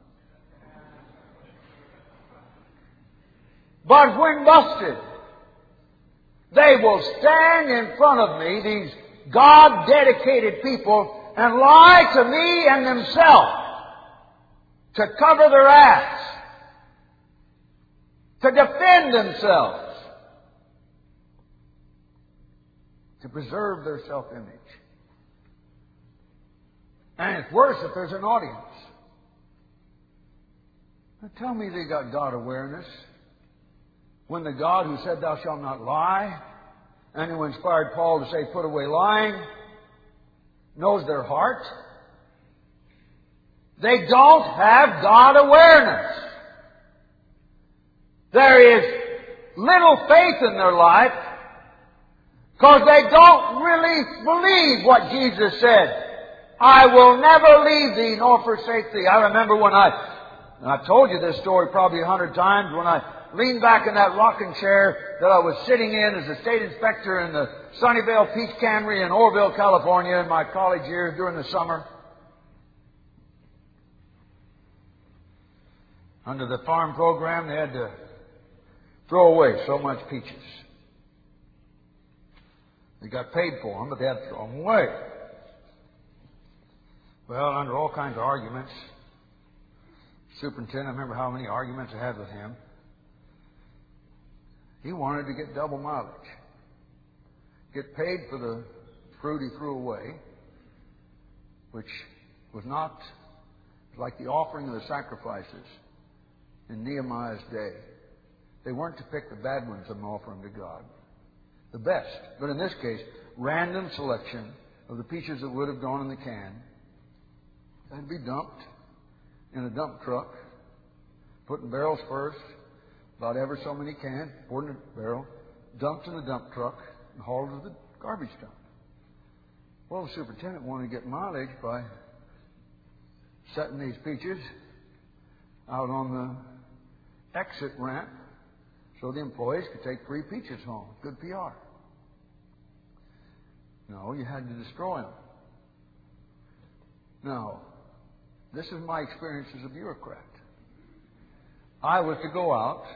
But when busted, they will stand in front of me, these God-dedicated people, and lie to me and themselves to cover their ass, to defend themselves, to preserve their self-image. And it's worse if there's an audience. Now tell me they got God awareness when the God who said, "Thou shalt not lie," and who inspired Paul to say, "Put away lying," knows their heart. They don't have God awareness. There is little faith in their life because they don't really believe what Jesus said. "I will never leave thee nor forsake thee." I remember when I've told you this story probably 100 times, when I leaned back in that rocking chair that I was sitting in as a state inspector in the Sunnyvale Peach Cannery in Orville, California in my college years during the summer. Under the farm program, they had to throw away so much peaches. They got paid for them, but they had to throw them away. Well, under all kinds of arguments, superintendent, I remember how many arguments I had with him. He wanted to get double mileage. Get paid for the fruit he threw away, which was not like the offering of the sacrifices in Nehemiah's day. They weren't to pick the bad ones and offer them to God. The best. But in this case, random selection of the peaches that would have gone in the can. They'd be dumped in a dump truck, put in barrels first, about ever so many cans, poured in a barrel, dumped in the dump truck, and hauled to the garbage dump. Well, the superintendent wanted to get mileage by setting these peaches out on the exit ramp so the employees could take free peaches home. Good PR. No, you had to destroy them. Now, this is my experience as a bureaucrat. I was to go out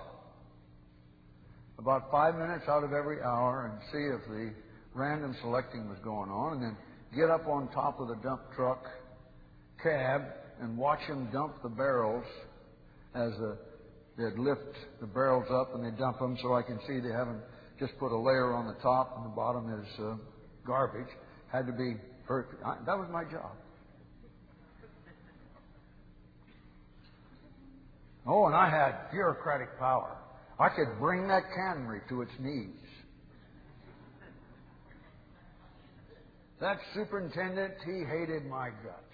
about 5 minutes out of every hour and see if the random selecting was going on, and then get up on top of the dump truck cab and watch them dump the barrels as they'd lift the barrels up and they dump them, so I can see they haven't just put a layer on the top and the bottom is garbage. Had to be perfect. That was my job. Oh, and I had bureaucratic power. I could bring that cannery to its knees. That superintendent, he hated my guts.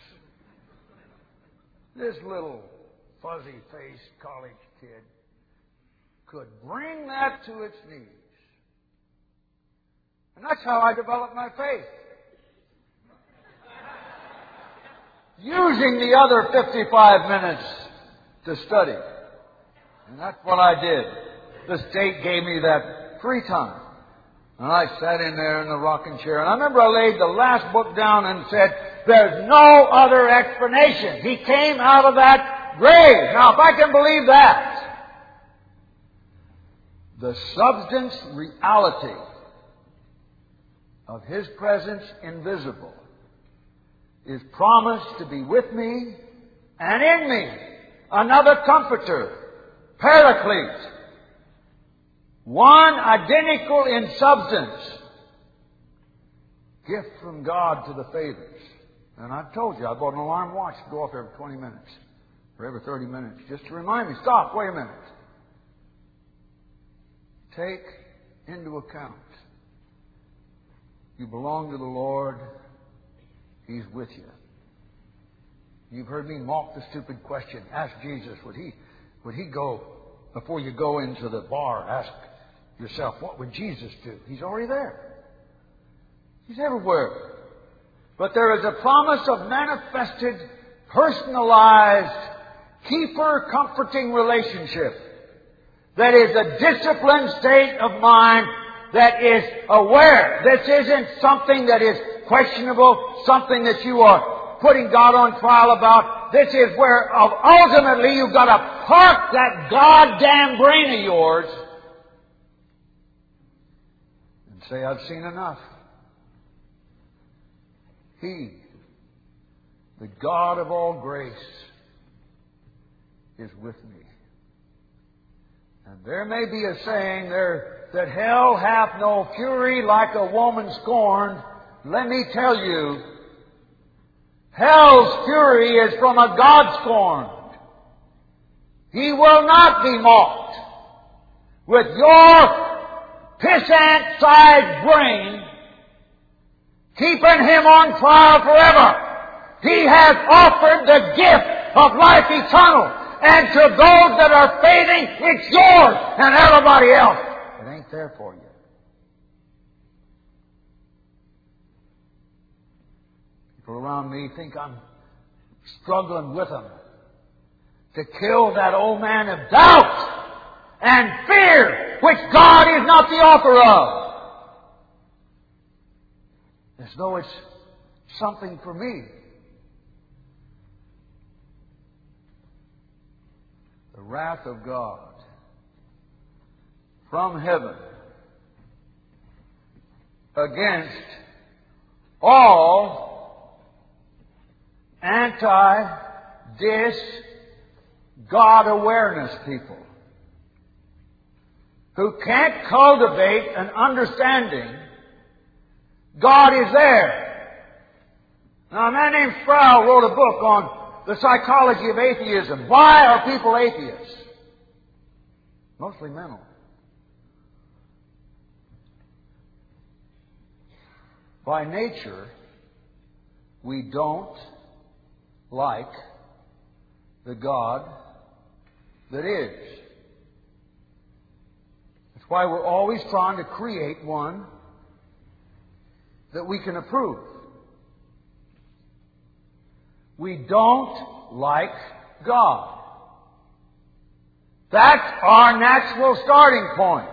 This little fuzzy-faced college kid could bring that to its knees. And that's how I developed my faith. Using the other 55 minutes to study. And that's what I did. The state gave me that free time. And I sat in there in the rocking chair. And I remember I laid the last book down and said, "There's no other explanation. He came out of that grave." Now, if I can believe that, the substance reality of His presence invisible is promised to be with me and in me. Another Comforter, Paraclete. One identical in substance gift from God to the favors. And I've told you, I bought an alarm watch to go off every 20 minutes, or every 30 minutes, just to remind me, stop, wait a minute. Take into account, you belong to the Lord, He's with you. You've heard me mock the stupid question. Ask Jesus, would he go, before you go into the bar, ask yourself, what would Jesus do? He's already there. He's everywhere. But there is a promise of manifested, personalized, keeper, comforting relationship that is a disciplined state of mind that is aware. This isn't something that is questionable, something that you are putting God on trial about. This is where ultimately you've got to park that goddamn brain of yours and say, I've seen enough. He, the God of all grace, is with me. And there may be a saying there that hell hath no fury like a woman scorned. Let me tell you, hell's fury is from a God scorned. He will not be mocked. With your pissant-sized brain, keeping Him on trial forever, He has offered the gift of life eternal. And to those that are fading, it's yours, and everybody else, it ain't there for you. People around me think I'm struggling with them to kill that old man of doubt and fear, which God is not the author of. As though it's something for me. The wrath of God from heaven against all anti-God awareness people who can't cultivate an understanding God is there. Now, a man named Sproul wrote a book on the psychology of atheism. Why are people atheists? Mostly mental. By nature, we don't like the God that is. That's why we're always trying to create one that we can approve. We don't like God. That's our natural starting point.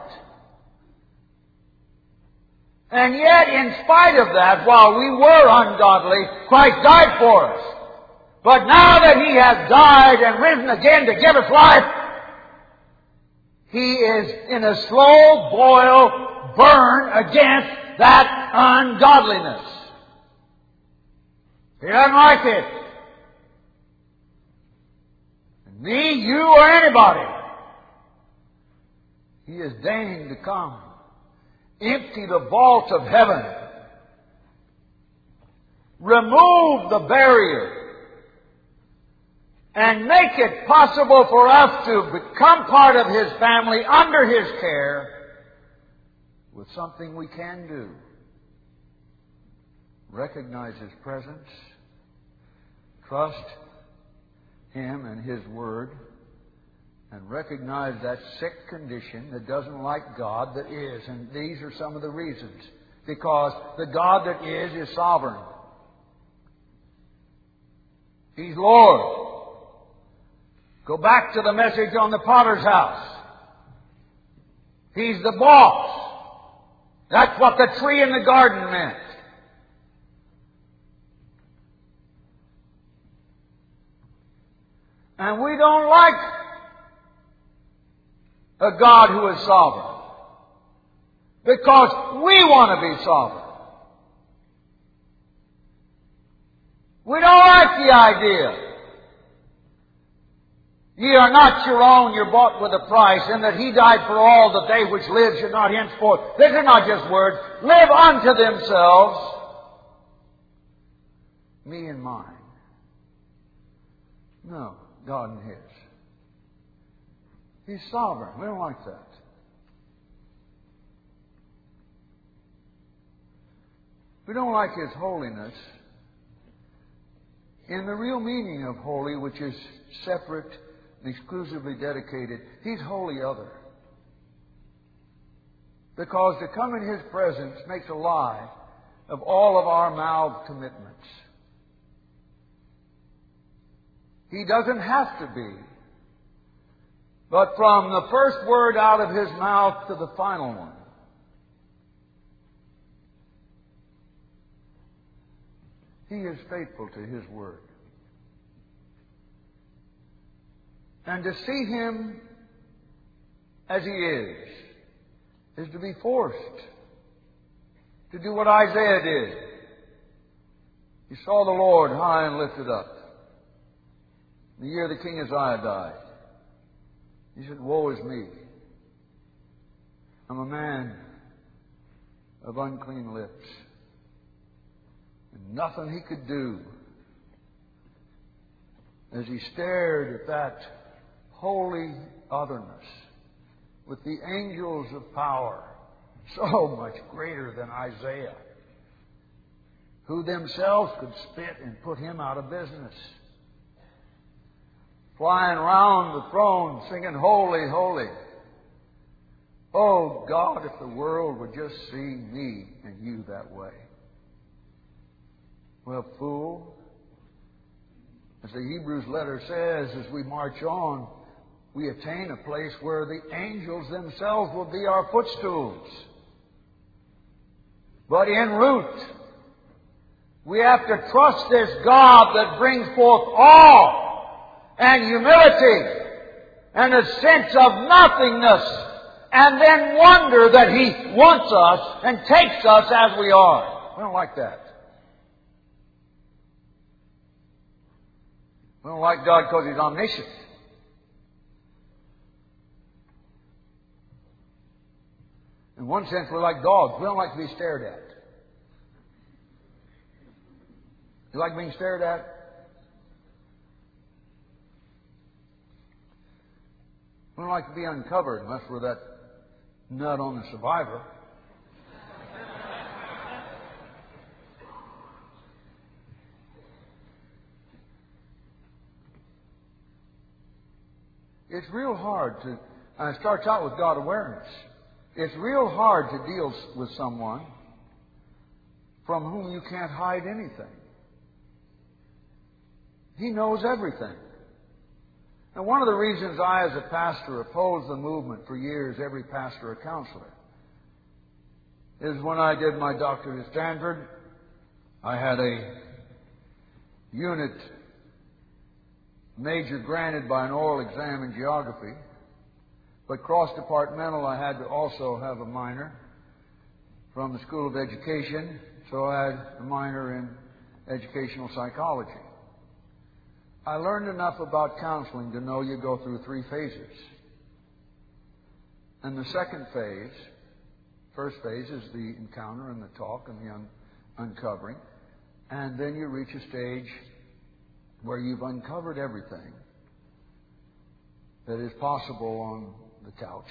And yet, in spite of that, while we were ungodly, Christ died for us. But now that He has died and risen again to give us life, He is in a slow boil burn against that ungodliness. He doesn't like it. Me, you, or anybody. He has deigned to come, empty the vault of heaven, remove the barrier, and make it possible for us to become part of His family under His care with something we can do. Recognize His presence, trust Him and His Word, and recognize that sick condition that doesn't like God that is. And these are some of the reasons. Because the God that is sovereign. He's Lord. Go back to the message on the potter's house. He's the boss. That's what the tree in the garden meant. And we don't like a God who is sovereign. Because we want to be sovereign. We don't like the idea. Ye are not your own, you're bought with a price, and that He died for all, that they which live should not henceforth. These are not just words. Live unto themselves me and mine. No, God and His. He's sovereign. We don't like that. We don't like His holiness in the real meaning of holy, which is separate and exclusively dedicated. He's holy other. Because to come in His presence makes a lie of all of our mouth commitments. He doesn't have to be. But from the first word out of His mouth to the final one, He is faithful to His word. And to see Him as He is to be forced to do what Isaiah did. He saw the Lord high and lifted up. The year the king Uzziah died, he said, "Woe is me. I'm a man of unclean lips." And nothing he could do as he stared at that holy otherness with the angels of power, so much greater than Isaiah, who themselves could spit and put him out of business, flying round the throne singing, "Holy, holy." Oh God, if the world would just see me and you that way. Well, fool, as the Hebrews letter says, as we march on, we attain a place where the angels themselves will be our footstools. But en route, we have to trust this God that brings forth awe and humility and a sense of nothingness, and then wonder that He wants us and takes us as we are. We don't like that. We don't like God because He's omniscient. In one sense, we're like dogs. We don't like to be stared at. You like being stared at? We don't like to be uncovered unless we're that nut on the Survivor. It's real hard to, and it starts out with God awareness. It's real hard to deal with someone from whom you can't hide anything. He knows everything. And one of the reasons I, as a pastor, opposed the movement for years, every pastor a counselor, is when I did my doctorate at Stanford, I had a unit major granted by an oral exam in geography, but cross-departmental I had to also have a minor from the School of Education, so I had a minor in educational psychology. I learned enough about counseling to know you go through 3 phases. And the second phase, first phase is the encounter and the talk and the uncovering. And then you reach a stage where you've uncovered everything that is possible on the couch.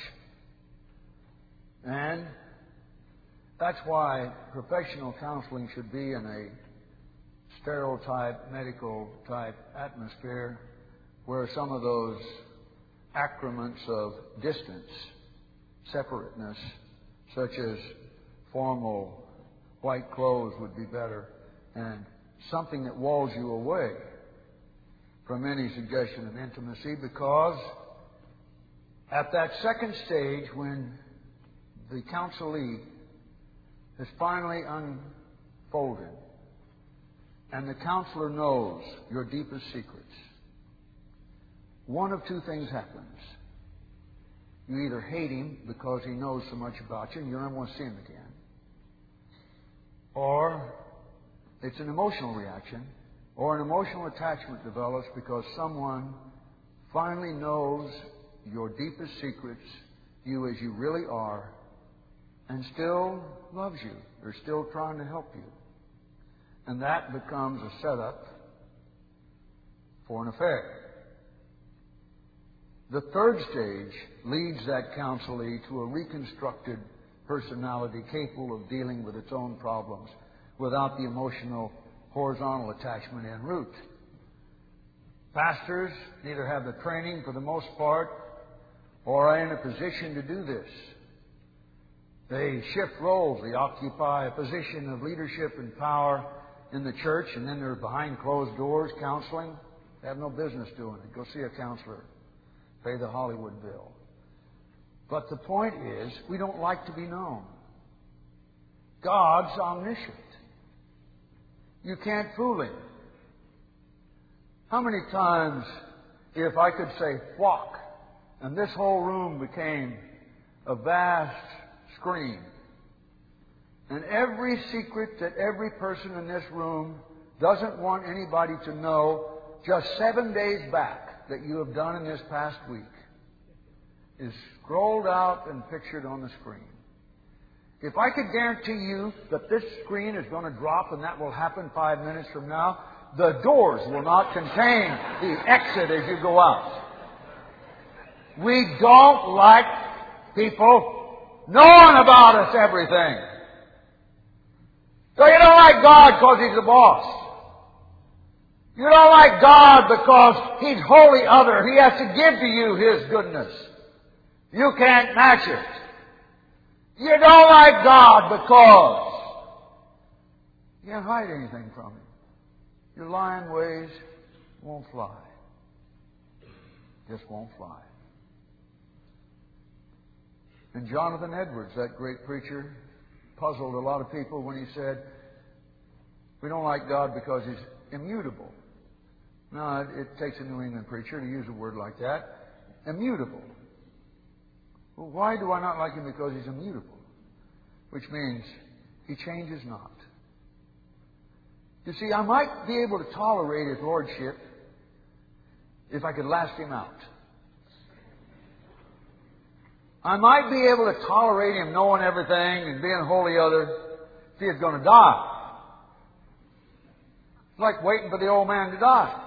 And that's why professional counseling should be in a stereotype, medical type atmosphere where some of those accrements of distance, separateness, such as formal white clothes would be better, and something that walls you away from any suggestion of intimacy, because at that second stage, when the counselee has finally unfolded and the counselor knows your deepest secrets, one of 2 things happens. You either hate him because he knows so much about you and you don't ever want to see him again, or it's an emotional reaction, or an emotional attachment develops because someone finally knows your deepest secrets, you as you really are, and still loves you. They're still trying to help you. And that becomes a setup for an affair. The third stage leads that counselee to a reconstructed personality capable of dealing with its own problems without the emotional horizontal attachment en route. Pastors neither have the training for the most part or are in a position to do this. They shift roles. They occupy a position of leadership and power in the church, and then they're behind closed doors counseling. They have no business doing it. Go see a counselor. Pay the Hollywood bill. But the point is, we don't like to be known. God's omniscient. You can't fool Him. How many times, if I could say, "Whack," and this whole room became a vast screen, and every secret that every person in this room doesn't want anybody to know just 7 days back that you have done in this past week is scrolled out and pictured on the screen. If I could guarantee you that this screen is going to drop and that will happen 5 minutes from now, the doors will not contain the exit as you go out. We don't like people knowing about us everything. So you don't like God because He's the boss. You don't like God because He's wholly other. He has to give to you His goodness. You can't match it. You don't like God because you can't hide anything from Him. Your lying ways won't fly. Just won't fly. And Jonathan Edwards, that great preacher, puzzled a lot of people when he said, we don't like God because He's immutable. No, it takes a New England preacher to use a word like that. Immutable. Well, why do I not like Him? Because He's immutable. Which means He changes not. You see, I might be able to tolerate His lordship if I could last Him out. I might be able to tolerate Him knowing everything and being wholly other if He is going to die. It's like waiting for the old man to die.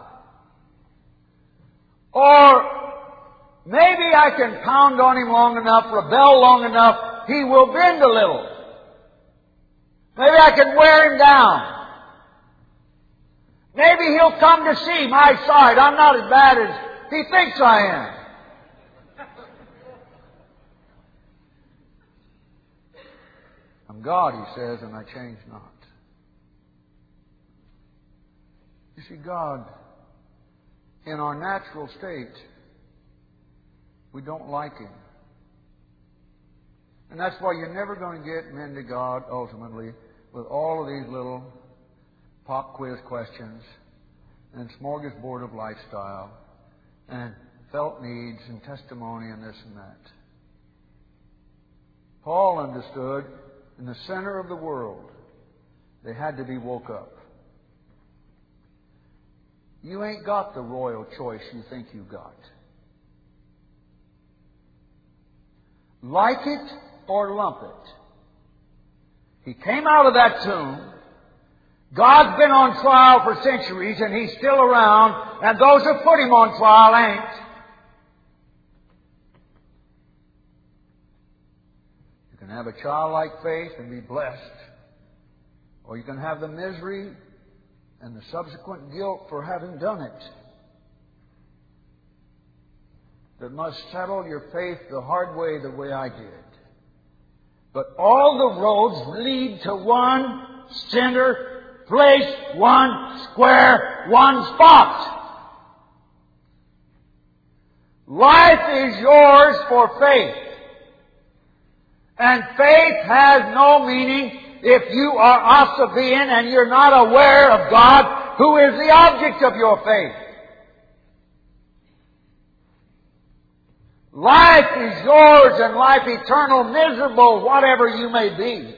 Or maybe I can pound on Him long enough, rebel long enough, He will bend a little. Maybe I can wear Him down. Maybe He'll come to see my side. I'm not as bad as He thinks I am. I'm God, He says, and I change not. You see, God, in our natural state, we don't like Him. And that's why you're never going to get men to God, ultimately, with all of these little pop quiz questions and smorgasbord of lifestyle and felt needs and testimony and this and that. Paul understood in the center of the world they had to be woke up. You ain't got the royal choice you think you got. Like it or lump it. He came out of that tomb. God's been on trial for centuries and He's still around, and those who put Him on trial ain't. You can have a childlike faith and be blessed, or you can have the misery and the subsequent guilt for having done it that must settle your faith the hard way, the way I did. But all the roads lead to one center place, one square, one spot. Life is yours for faith. And faith has no meaning if you are Osabian and you're not aware of God, who is the object of your faith. Life is yours and life eternal, miserable, whatever you may be.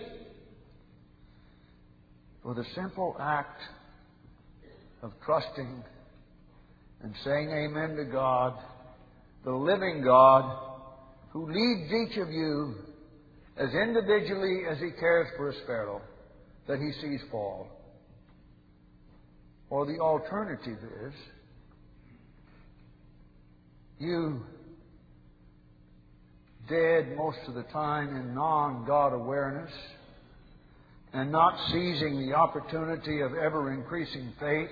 For the simple act of trusting and saying amen to God, the living God, who leads each of you as individually as He cares for a sparrow that He sees fall. Or the alternative is you dead most of the time in non-God awareness and not seizing the opportunity of ever-increasing faith.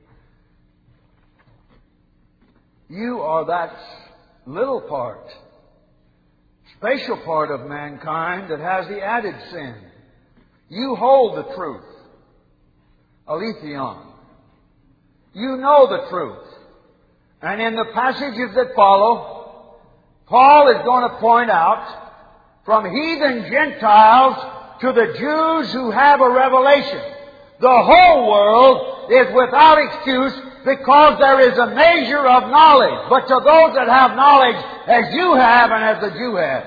You are that little part, special part of mankind that has the added sin. You hold the truth. Aletheon. You know the truth. And in the passages that follow, Paul is going to point out from heathen Gentiles to the Jews who have a revelation. The whole world is without excuse because there is a measure of knowledge. But to those that have knowledge as you have and as the Jew had.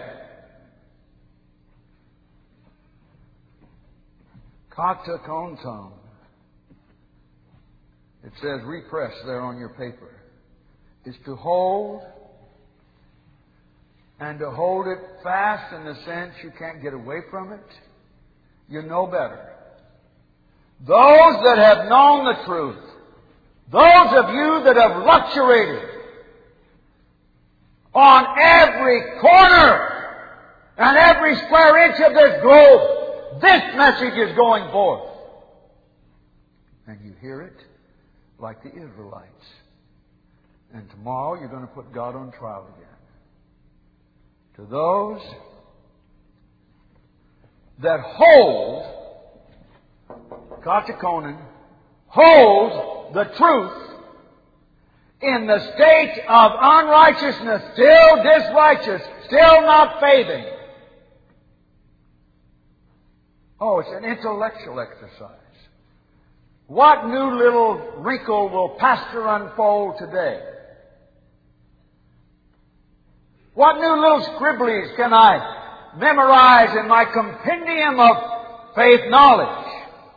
Kata kontam. It says repress there on your paper. Is to hold, and to hold it fast in the sense you can't get away from it. You know better. Those that have known the truth, those of you that have luxuriated on every corner and every square inch of this globe, this message is going forth. And you hear it like the Israelites. And tomorrow you're going to put God on trial again. To those that hold, Katakonen, hold the truth in the state of unrighteousness, still disrighteous, still not faithing. Oh, it's an intellectual exercise. What new little wrinkle will Pastor unfold today? What new little scribblies can I memorize in my compendium of faith knowledge?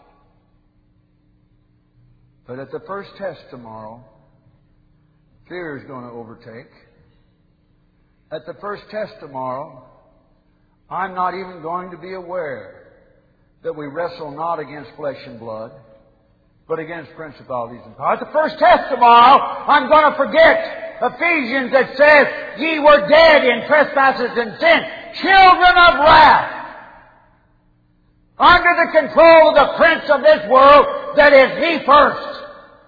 But at the first test tomorrow, fear is going to overtake. At the first test tomorrow, I'm not even going to be aware that we wrestle not against flesh and blood, but against principalities and powers. At the first test tomorrow, I'm going to forget Ephesians that says, ye were dead in trespasses and sin, children of wrath, under the control of the prince of this world, that is me first.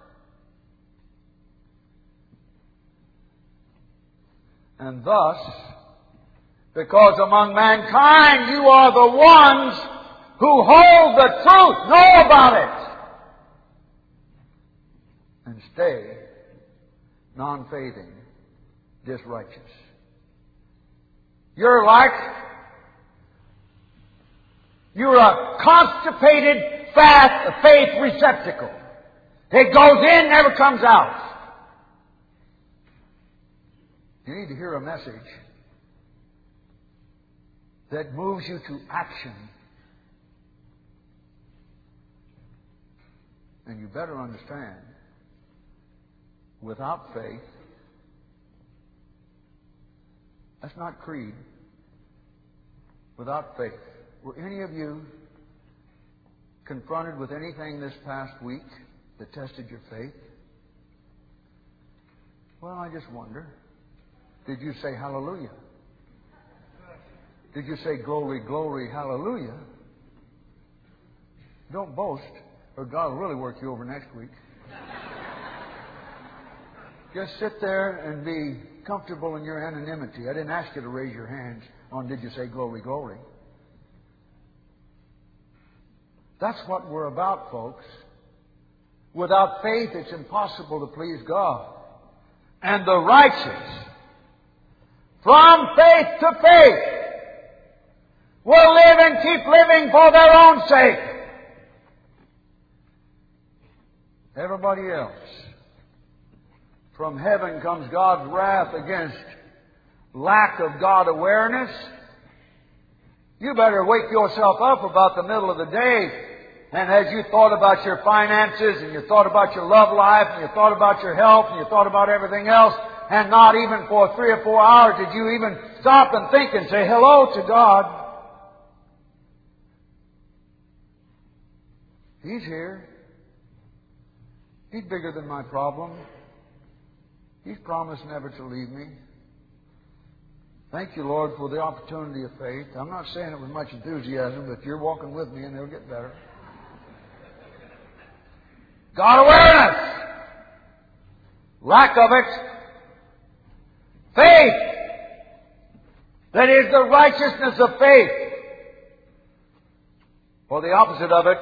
And thus, because among mankind you are the ones who hold the truth, know about it, and stay non-faithing, disrighteous. You're a constipated faith receptacle. It goes in, never comes out. You need to hear a message that moves you to action. And you better understand, without faith, that's not creed. Without faith. Were any of you confronted with anything this past week that tested your faith? Well, I just wonder. Did you say hallelujah? Did you say glory, glory, hallelujah? Don't boast, or God will really work you over next week. Just sit there and be comfortable in your anonymity. I didn't ask you to raise your hands on did you say glory, glory. That's what we're about, folks. Without faith, it's impossible to please God. And the righteous, from faith to faith, will live and keep living for their own sake. Everybody else, from heaven comes God's wrath against lack of God awareness. You better wake yourself up about the middle of the day. And as you thought about your finances, and you thought about your love life, and you thought about your health, and you thought about everything else, and not even for 3 or 4 hours did you even stop and think and say hello to God. He's here. He's bigger than my problem. He's promised never to leave me. Thank you, Lord, for the opportunity of faith. I'm not saying it with much enthusiasm, but you're walking with me and it'll get better. God awareness. Lack of it. Faith. That is the righteousness of faith. Or the opposite of it.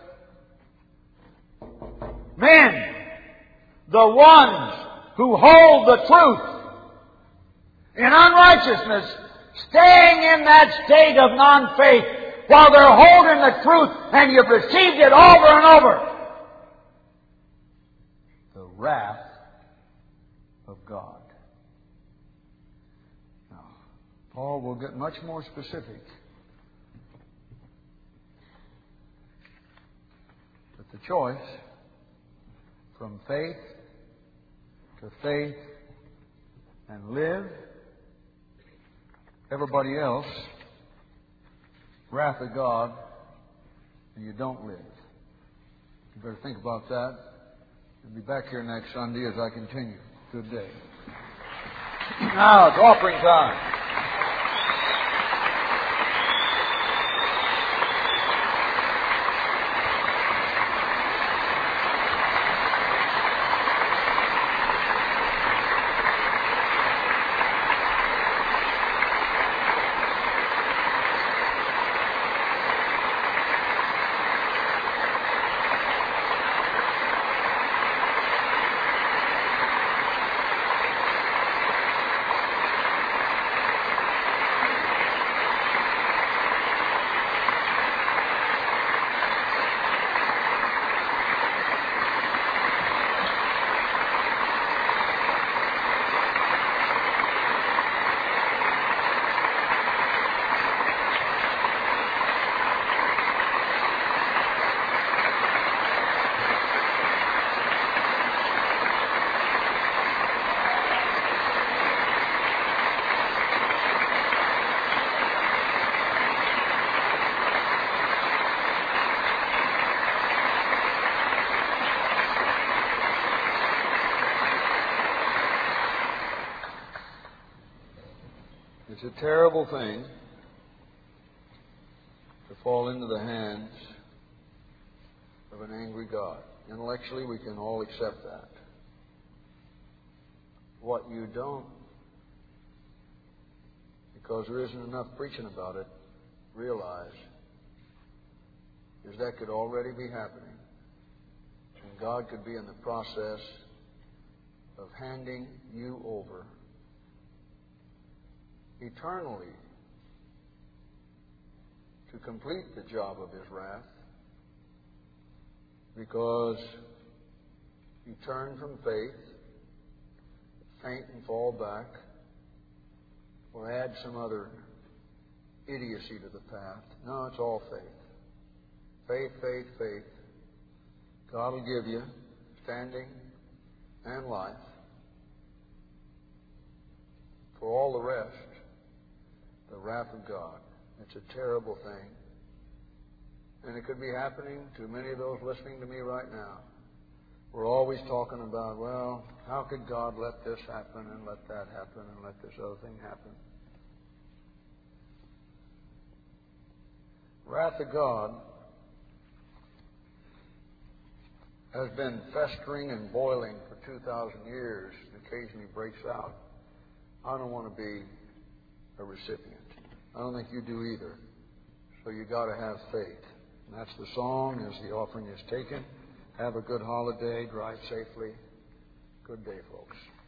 Men. The ones who hold the truth in unrighteousness, staying in that state of non-faith while they're holding the truth and you've received it over and over. The wrath of God. Now, Paul will get much more specific. But the choice from faith to faith and live, everybody else, wrath of God, and you don't live. You better think about that. I'll be back here next Sunday as I continue. Good day. Now it's offering time. It's a terrible thing to fall into the hands of an angry God. Intellectually, we can all accept that. What you don't, because there isn't enough preaching about it, realize is that could already be happening. And God could be in the process of handing you over eternally to complete the job of His wrath, because you turn from faith, faint and fall back, or add some other idiocy to the path. No, it's all faith. Faith, faith, faith. God will give you standing and life. For all the rest, the wrath of God. It's a terrible thing. And it could be happening to many of those listening to me right now. We're always talking about, well, how could God let this happen and let that happen and let this other thing happen? Wrath of God has been festering and boiling for 2,000 years and occasionally breaks out. I don't want to be a recipient. I don't think you do either. So you got to have faith. And that's the song as the offering is taken. Have a good holiday. Drive safely. Good day, folks.